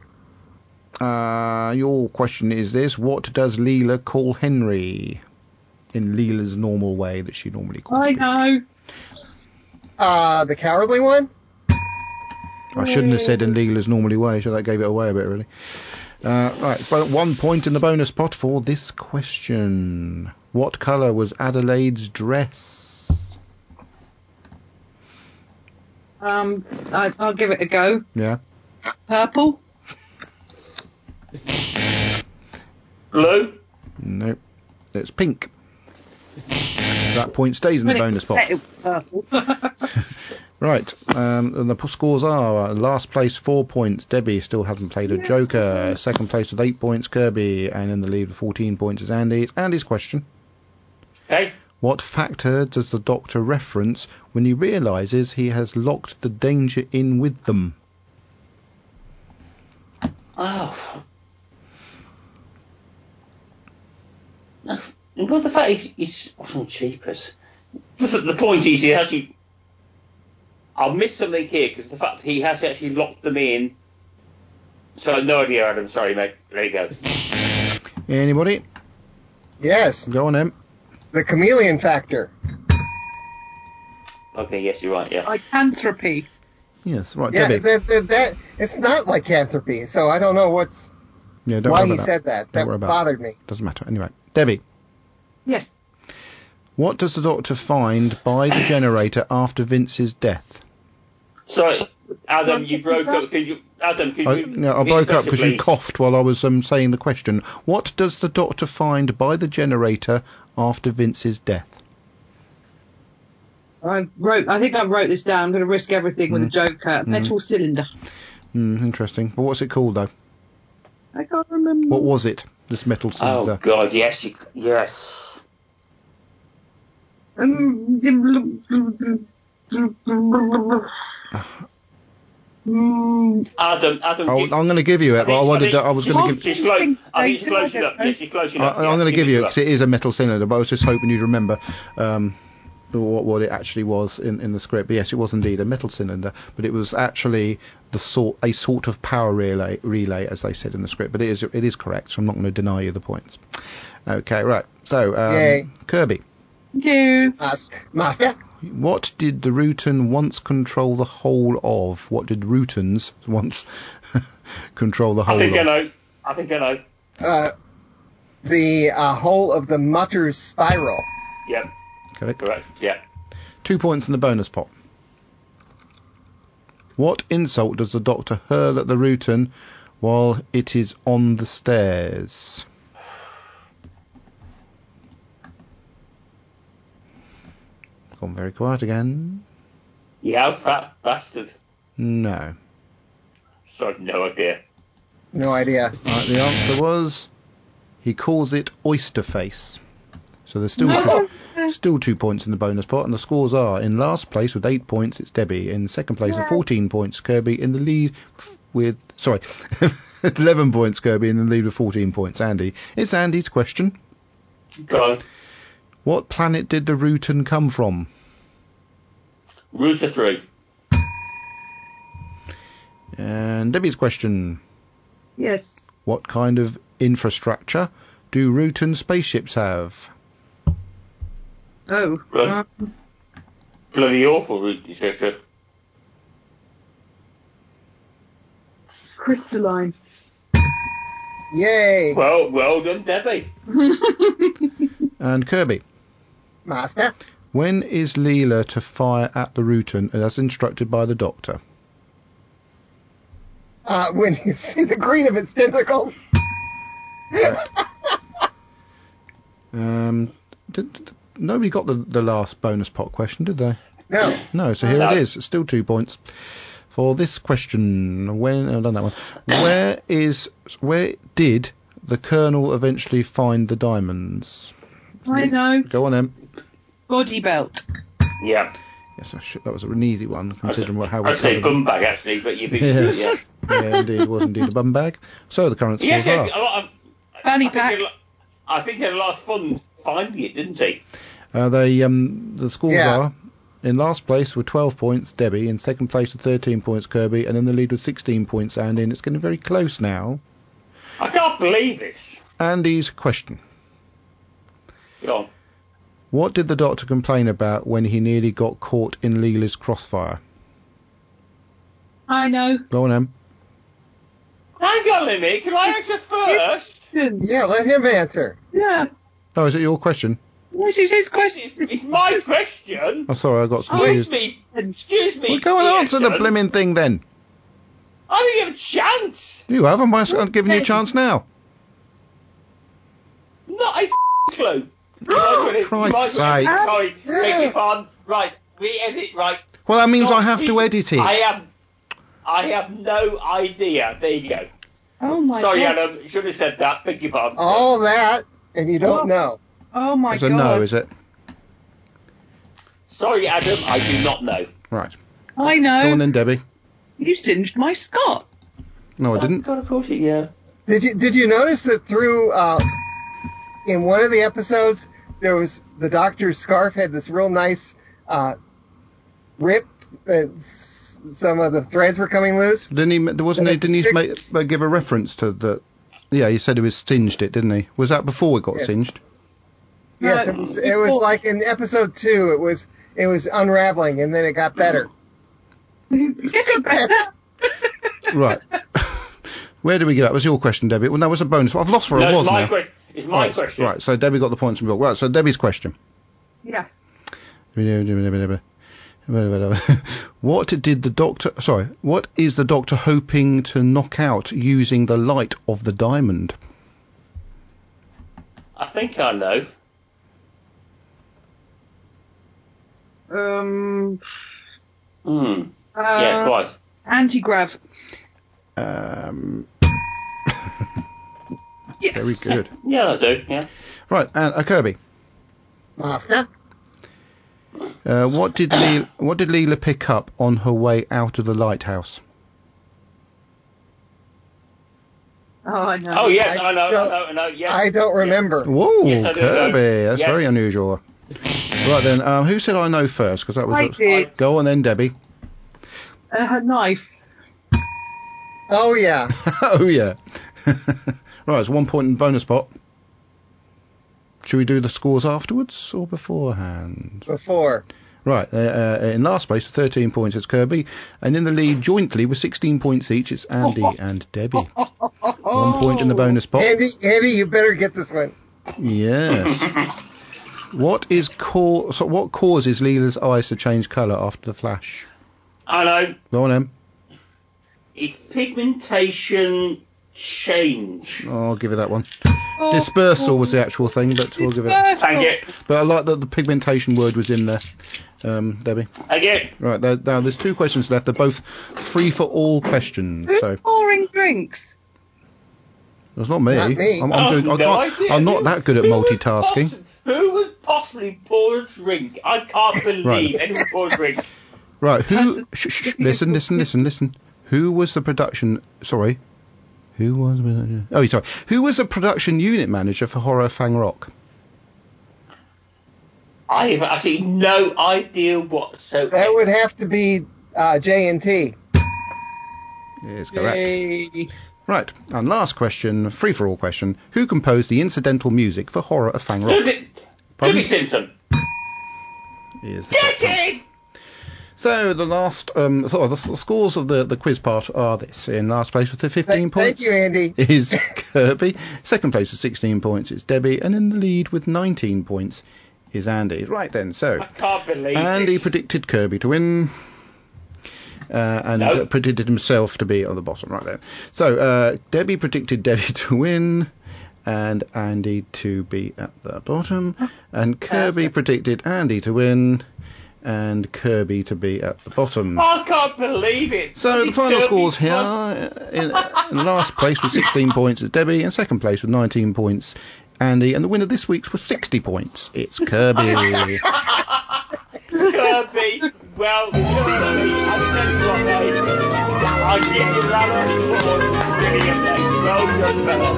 Your question is this: what does Leela call Henry in Leela's normal way that she normally calls him? I know. The cowardly one? I shouldn't have said in Leela's normally way, so that gave it away a bit, really. Right, but 1 point in the bonus pot for this question. What colour was Adelaide's dress? I'll give it a go. Yeah. Purple? Blue? Nope. It's pink. That point stays in the bonus pot. Purple. Right, and the scores are last place 4 points. Debbie still hasn't played a joker. Second place with 8 points, Kirby, and in the lead with 14 points is Andy. It's Andy's question. Okay. What factor does the doctor reference when he realises he has locked the danger in with them? Oh. Well, the fact he's often cheapest. The point is, he actually. I'll miss something here because the fact that he has actually locked them in. So no idea, Adam. Sorry, mate. There you go. Anybody? Yes. Go on, Em. The chameleon factor. Okay, yes, you're right, yeah. Lycanthropy. Yes, right, Yeah, Debbie. that it's not lycanthropy, so I don't know why he said that. That bothered me. Doesn't matter. Anyway, Debbie. Yes. What does the doctor find by the generator after Vince's death? Sorry, Adam, you broke up. I broke up because you coughed while I was saying the question. What does the doctor find by the generator after Vince's death? I think I wrote this down. I'm going to risk everything with a joker. Metal cylinder. Interesting. But what's it called, though? I can't remember. What was it, this metal cylinder? Oh, God, yes. Yes. Adam, I'm going to give you it, but I was going to give. She's close enough. Yeah, she's close enough. I'm going to give you it because it is a metal cylinder, but I was just hoping you'd remember what it actually was in the script. But yes, it was indeed a metal cylinder, but it was actually a sort of power relay, as they said in the script. But it is correct, so I'm not going to deny you the points. Okay, right. So, Kirby. You. Master? What did the Rutan once control the whole of? What did Rutans once control the whole of? I think I know. The whole of the Mutter's spiral. Yep. Correct. Yeah. 2 points in the bonus pot. What insult does the Doctor hurl at the Rutan while it is on the stairs? Gone very quiet again. You fat bastard. No. Sorry, no idea. No idea. Right, the answer was he calls it oyster face. So there's still 2 points in the bonus pot, and the scores are: in last place with 8 points, it's Debbie. In second place with 14 points, Kirby. In the lead with 11 points, Kirby. In the lead with 14 points, Andy. It's Andy's question. Go on. What planet did the Rutan come from? Ruther 3. And Debbie's question. Yes. What kind of infrastructure do Rutan spaceships have? Oh. Bloody awful Ruther. Crystalline. Yay. Well done, Debbie. And Kirby. Master. When is Leela to fire at the Rutan as instructed by the Doctor? When you see the green of its tentacles. Nobody got the last bonus pot question, did they? No. No, so here it is. It's still 2 points for this question. I've done that one. Where did the Colonel eventually find the diamonds? I know. Go on, Em. Body belt. Yeah. Yes, that was an easy one, considering how we I'd say covered bum bag, actually, but you beat it. yeah. Yeah, indeed, it was indeed a bum bag. So the current scores are... Fanny pack. I think he had a lot of fun finding it, didn't he? The scores are: in last place with 12 points, Debbie. In second place with 13 points, Kirby. And in the lead with 16 points, Andy. And it's getting very close now. I can't believe this. Andy's question. Go on. What did the Doctor complain about when he nearly got caught in Leela's crossfire? I know. Go on, Em. Hang on a minute, can I answer first? Yeah, let him answer. Yeah. Oh, is it your question? This is his question. It's my question. Oh, sorry, I got confused. Excuse me. Well, go and answer the blimmin' thing then. I didn't have a chance. You have, I'm giving you a chance now. Not a clue. Christ's sake. Sorry, beg your pardon. Right, we edit, right. Well, that means I have to edit it. I have no idea. There you go. Oh my Sorry, God. Adam, should have said that. Beg your pardon. All that, and you don't know. Oh my It's God. a no, is it? Sorry, Adam, I do not know. Right. I know. Go on then, Debbie. You singed my Scott. No, I didn't. God, of course, yeah. Did you notice that through in one of the episodes there was the Doctor's scarf had this real nice rip. Some of the threads were coming loose. Didn't he give a reference to the? Yeah, he said he was singed it, didn't he? Was that before it got singed? Yes, it was like in episode 2. It was unraveling, and then it got better. Getting better. Right. Where did we get at? Was your question, Debbie? Well, that was a bonus. I've lost where I was now. It's my question. Right, so Debbie got the points from Bill. Right, so Debbie's question. Yes. What is the Doctor hoping to knock out using the light of the diamond? I think I know. Yeah, quite. Anti-grav. Yes. Very good. Yeah, I do. Yeah. Right, and Kirby. Master. What did Leela pick up on her way out of the lighthouse? Oh, I know. Oh yes, I know. Yes. I don't remember. Whoa, yes, I do Kirby, know. that's very unusual. Right then, who said I know first? Because that was. I did. Go on then, Debbie. Her knife. Oh yeah. Oh yeah. Right, it's 1 point in bonus pot. Should we do the scores afterwards or beforehand? Before. Right, in last place with 13 points it's Kirby, and in the lead jointly with 16 points each it's Andy and Debbie. 1 point in the bonus pot. Andy, you better get this one. Yes. What causes Leela's eyes to change colour after the flash? I know. Go on, Em. It's pigmentation change. Oh, I'll give you that one. Dispersal was the actual thing, but we'll give it. Thank you. But I like that the pigmentation word was in there, Debbie. Again. Right, now there's 2 questions left. They're both free for all questions. So pouring drinks? It's not me. Not me. I'm not that good at multitasking. Who would possibly pour a drink? I can't believe anyone poured a drink. Right, who... Listen. Who was the production... Sorry. Who was... Oh, sorry. Who was the production unit manager for Horror Fang Rock? I have actually no idea whatsoever. That would have to be J&T. Is correct. Yay. Right, and last question, free-for-all question. Who composed the incidental music for Horror of Fang Rock? Dougie Simpson. Get in! So the last, the scores of the quiz part are this. In last place with the 15 points. Thank you, Andy. Is Kirby. Second place with 16 points is Debbie, and in the lead with 19 points is Andy. Right then, so I can't believe Andy this. predicted Kirby to win. And predicted himself to be on the bottom right there. So Debbie predicted Debbie to win, and Andy to be at the bottom, and Kirby predicted Andy to win, and Kirby to be at the bottom. I can't believe it. So the final scores here: in last place with 16 points is Debbie, and second place with 19 points Andy, and the winner this week's was 60 points. It's Kirby. Kirby, well, Kirby, I'll tell you what, mate. I give you that applause. Brilliant, mate. Well done,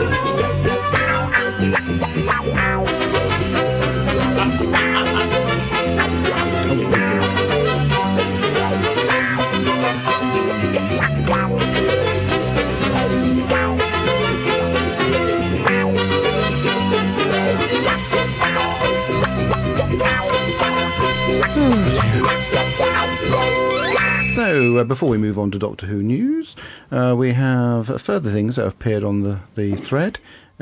So, before we move on to Doctor Who news, we have further things that have appeared on the thread.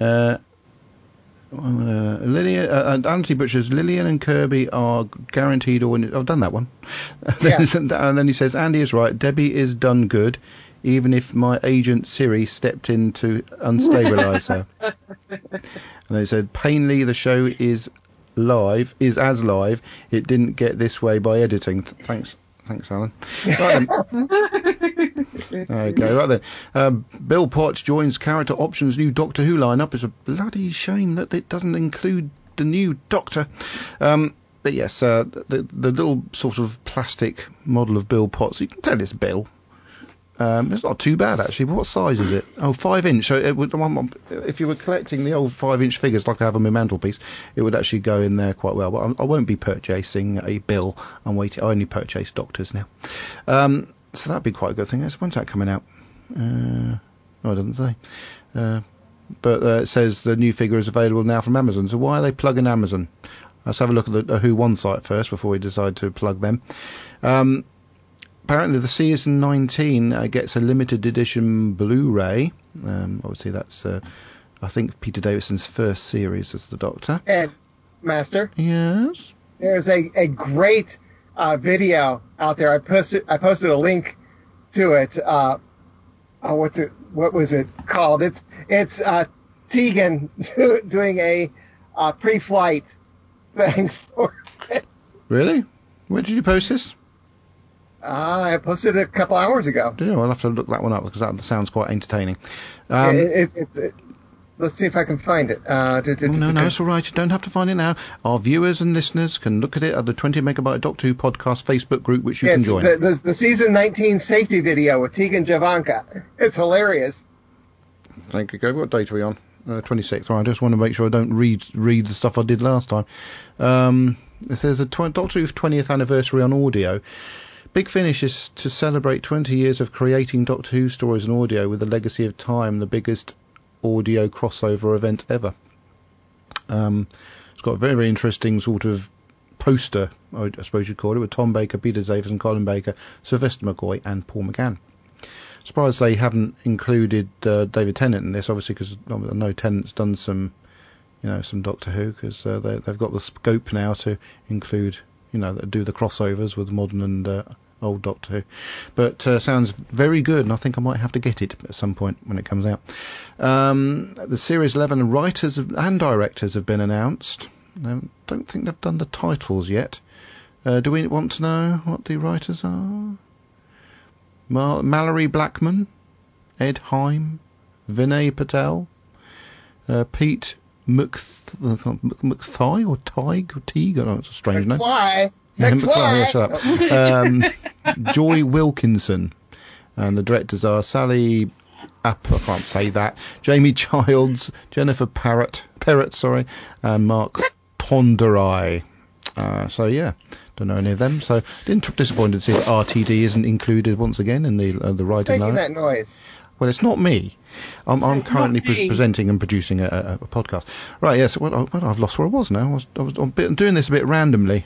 Lillian, Anthony Butcher's Lillian and Kirby are guaranteed to win. I've done that one. Yeah. And then he says, Andy is right, Debbie is done good, even if my agent Siri stepped in to unstabilise her. And they said, painly, the show is as live. It didn't get this way by editing. Thanks, Alan. Right then. Okay, right then. Bill Potts joins Character Options' new Doctor Who lineup. It's a bloody shame that it doesn't include the new Doctor. But yes, the little sort of plastic model of Bill Potts, you can tell it's Bill. It's not too bad actually. But what size is it? Oh, 5-inch. So it would, if you were collecting the old 5-inch figures like I have on my mantelpiece, it would actually go in there quite well. But I won't be purchasing a Bill. I only purchase Doctors now. So that'd be quite a good thing. When's that coming out? No, it doesn't say. But it says the new figure is available now from Amazon. So why are they plugging Amazon? Let's have a look at the Who One site first before we decide to plug them. Apparently the season 19 gets a limited edition Blu-ray. Obviously that's, I think, Peter Davison's first series as the Doctor. And, Master? Yes? There's a great video out there. I posted a link to it. What was it called? It's Tegan doing a pre-flight thing for it. Really? Where did you post this? I posted it a couple hours ago. Did you? I'll have to look that one up because that sounds quite entertaining. Let's see if I can find it. No, it's all right. You don't have to find it now. Our viewers and listeners can look at it at the 20 Megabyte Doctor Who podcast Facebook group, which you can join. The season 19 safety video with Tegan Javanka. It's hilarious. Thank you, Go. What date are we on? 26th. Right, I just want to make sure I don't read the stuff I did last time. It says Doctor Who's 20th anniversary on audio. Big Finish is to celebrate 20 years of creating Doctor Who stories and audio with the legacy of Time, the biggest audio crossover event ever. It's got a very, very interesting sort of poster, I suppose you'd call it, with Tom Baker, Peter Davison, Colin Baker, Sylvester McCoy and Paul McGann. Surprised they haven't included David Tennant in this, obviously, because I know Tennant's done some some Doctor Who, because they've got the scope now to include, do the crossovers with modern and old Doctor Who. But sounds very good, and I think I might have to get it at some point when it comes out. The Series 11 writers and directors have been announced. I don't think they've done the titles yet. Do we want to know what the writers are? Mallory Blackman, Ed Heim, Vinay Patel, Pete McThigh or Tig or Teague? I know it's a strange name. McFly. Yeah, shut up. Joy Wilkinson, and the directors are Sally I can't say that. Jamie Childs, Jennifer Parrott, and Mark Tonderai. So yeah, don't know any of them. So disappointed to see that RTD isn't included once again in the writing line. Making that noise. Well, it's not me. I'm currently presenting and producing a podcast. Right, yes. I've lost where I was now. I'm doing this a bit randomly.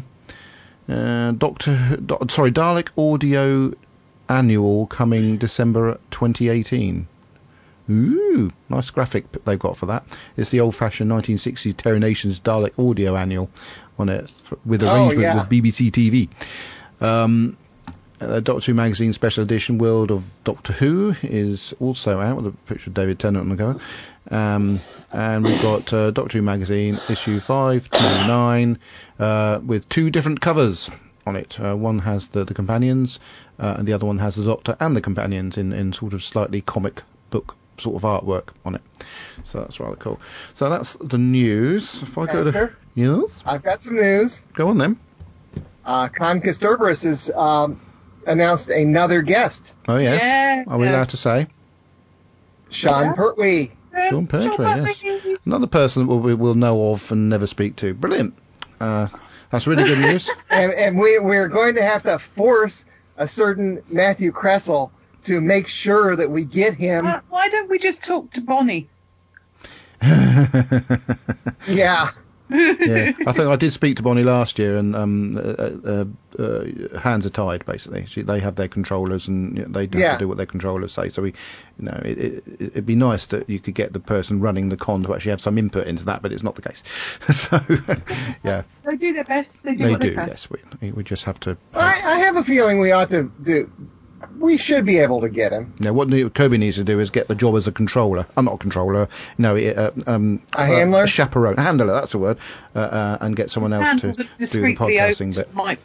Dalek Audio Annual coming December 2018. Ooh, nice graphic they've got for that. It's the old-fashioned 1960s Terry Nations Dalek Audio Annual on it, with arrangement with BBC TV. Doctor Who magazine special edition World of Doctor Who is also out with a picture of David Tennant on the cover. And we've got Doctor Who magazine issue 529 with two different covers on it. One has the companions, and the other one has the Doctor and the companions in sort of slightly comic book sort of artwork on it. So that's rather cool. So that's the news. If I go to news, I've got some news. Go on then. Con Castorberus has announced another guest. Oh yes. Yeah. Are we allowed to say? Sean Pertwee. Sean Pertwee, yes. Another person that we'll know of and never speak to. Brilliant. That's really good news. And we're going to have to force a certain Matthew Kressel to make sure that we get him. Why don't we just talk to Bonnie? Yeah. Yeah, I think I did speak to Bonnie last year, and hands are tied basically. They have their controllers, and they have to do what their controllers say. So it'd be nice that you could get the person running the con to actually have some input into that, but it's not the case. So yeah, they do their best. They do. Yes, we just have to. I have a feeling we ought to do. We should be able to get him. Now, what Kobe needs to do is get the job as a controller. Not a controller. No, a handler, a chaperone, a handler. That's the word. And get someone else to do the podcasting bit. But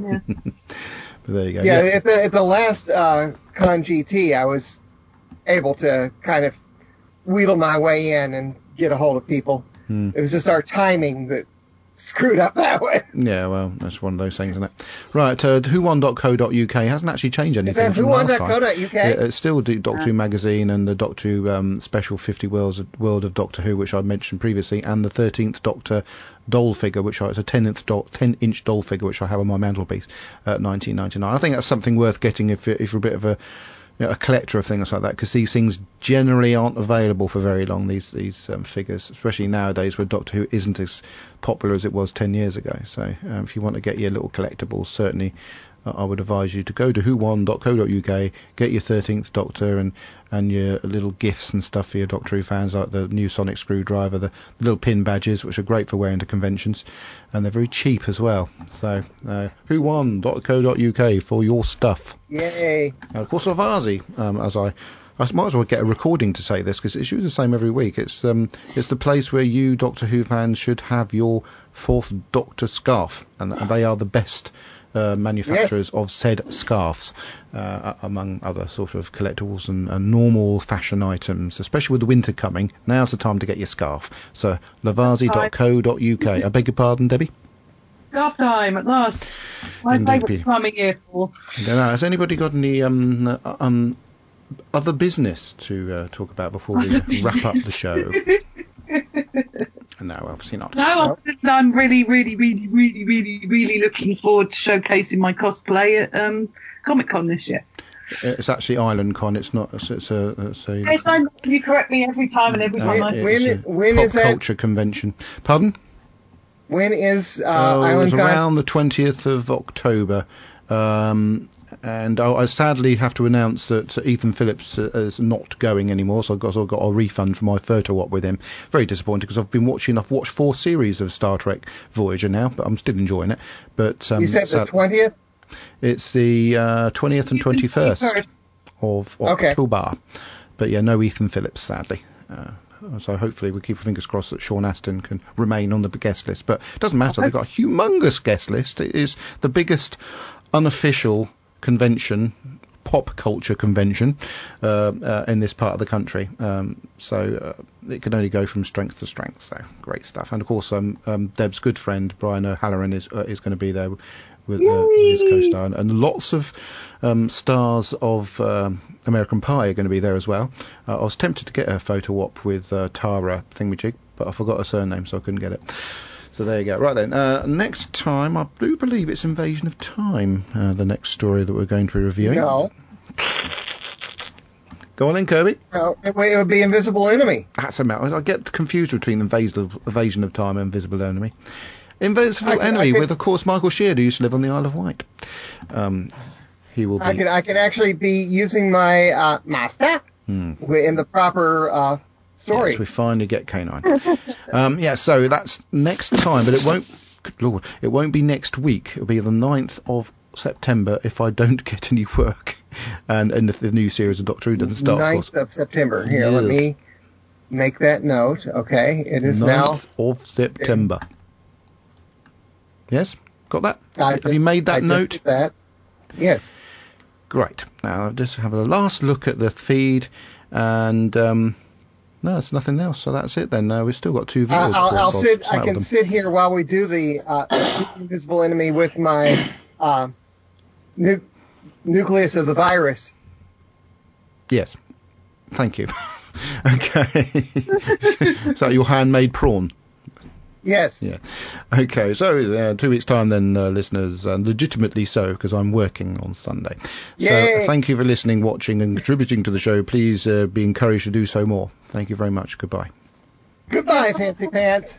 there you go. Yeah, at the last Con GT, I was able to kind of wheedle my way in and get a hold of people. It was just our timing that screwed up that way. Yeah, well, that's one of those things, isn't it? Right, whone.co.uk hasn't actually changed anything. Is that whone.co.uk? It's still Doctor Who magazine and the Doctor Who special 50 World of Doctor Who, which I mentioned previously, and the 13th Doctor doll figure, which it's a 10-inch doll figure, which I have on my mantelpiece at 19.99. I think that's something worth getting if you're a bit of a collector of things like that, because these things generally aren't available for very long, these figures, especially nowadays where Doctor Who isn't as popular as it was 10 years ago. So if you want to get your little collectibles, certainly I would advise you to go to whone.co.uk, get your 13th Doctor and your little gifts and stuff for your Doctor Who fans, like the new sonic screwdriver, the little pin badges, which are great for wearing to conventions, and they're very cheap as well. So whone.co.uk for your stuff. Yay! And of course, Lavazi, I might as well get a recording to say this, because it's usually the same every week. It's the place where you Doctor Who fans should have your fourth Doctor scarf, and they are the best manufacturers of said scarves, among other sort of collectibles and normal fashion items, especially with the winter coming. Now's the time to get your scarf. So lavazi.co.uk. I beg your pardon, Debbie? Scarf time at last. My favourite time of year. Has anybody got any other business to talk about before we wrap up the show? No, obviously not. No, I'm really, really, really, really, really, really looking forward to showcasing my cosplay at Comic Con this year. It's actually Island Con. It's not. It's a. Yes, I know you correctly every time and every time. When is that? Culture convention. Pardon? When is Island Con? Around the 20th of October. And I sadly have to announce that Ethan Phillips is not going anymore, so I've got a refund for my photo op with him. Very disappointed, because I've watched 4 series of Star Trek Voyager now, but I'm still enjoying it. But you said the 20th? It's the 20th and 21st of October. But yeah, no Ethan Phillips, sadly. So hopefully we'll keep our fingers crossed that Sean Astin can remain on the guest list. But it doesn't matter. They've got a humongous guest list. It is the biggest unofficial convention, pop culture convention, in this part of the country. So it can only go from strength to strength. So great stuff. And of course, Deb's good friend Brian O'Halloran is going to be there with his co-star, and lots of stars of American Pie are going to be there as well. I was tempted to get a photo op with Tara Thingamajig, but I forgot her surname, so I couldn't get it. So there you go. Right then, next time, I do believe it's Invasion of Time, the next story that we're going to be reviewing. No. Go on then, Kirby. No, it would be Invisible Enemy. That's a matter. I get confused between Invasion of Time and Invisible Enemy. Invisible Enemy with, of course, Michael Sheard, who used to live on the Isle of Wight. He will be. I can actually be using my master in the proper story. Yes, we finally get K9. Yeah, so that's next time, but it won't. Good Lord, it won't be next week. It'll be the 9th of September if I don't get any work, and the new series of Doctor Who doesn't start. 9th of September. Here, let me make that note. Okay, it is 9th now of September. Yes, got that? Have you made that note? Just did that. Yes. Great. Now I'll just have a last look at the feed, and no, there's nothing else. So that's it then. We've still got 2 videos. I can sit here while we do the Invisible Enemy with my nucleus of the virus. Yes. Thank you. Okay. Is that your handmade prawn? Yes. Yeah. Okay, so 2 weeks' time then, listeners, legitimately so, because I'm working on Sunday. Yay. So thank you for listening, watching, and contributing to the show. Please be encouraged to do so more. Thank you very much. Goodbye. Goodbye, Fancy Pants.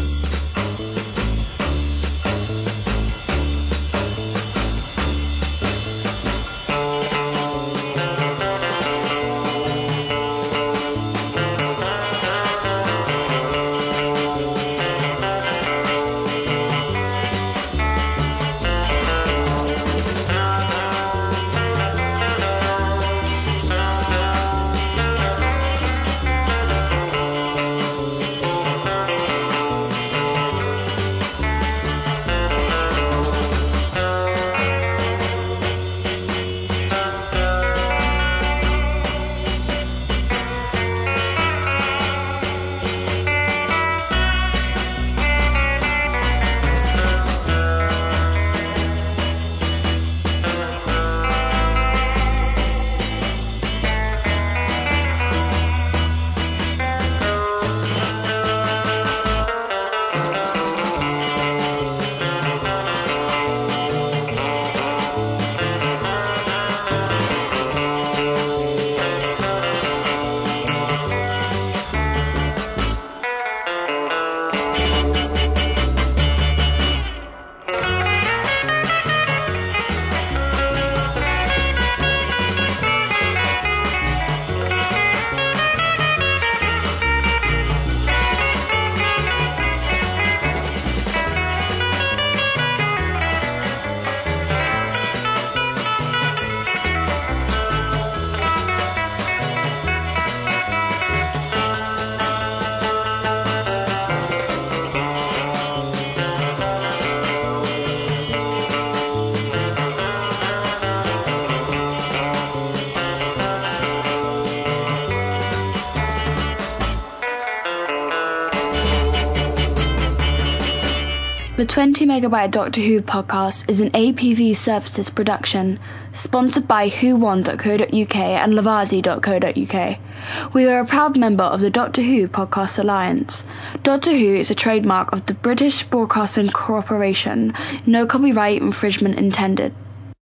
The 20 Megabyte Doctor Who podcast is an APV Services production, sponsored by whowon.co.uk and Lavazi.co.uk. We are a proud member of the Doctor Who Podcast Alliance. Doctor Who is a trademark of the British Broadcasting Corporation. No copyright infringement intended.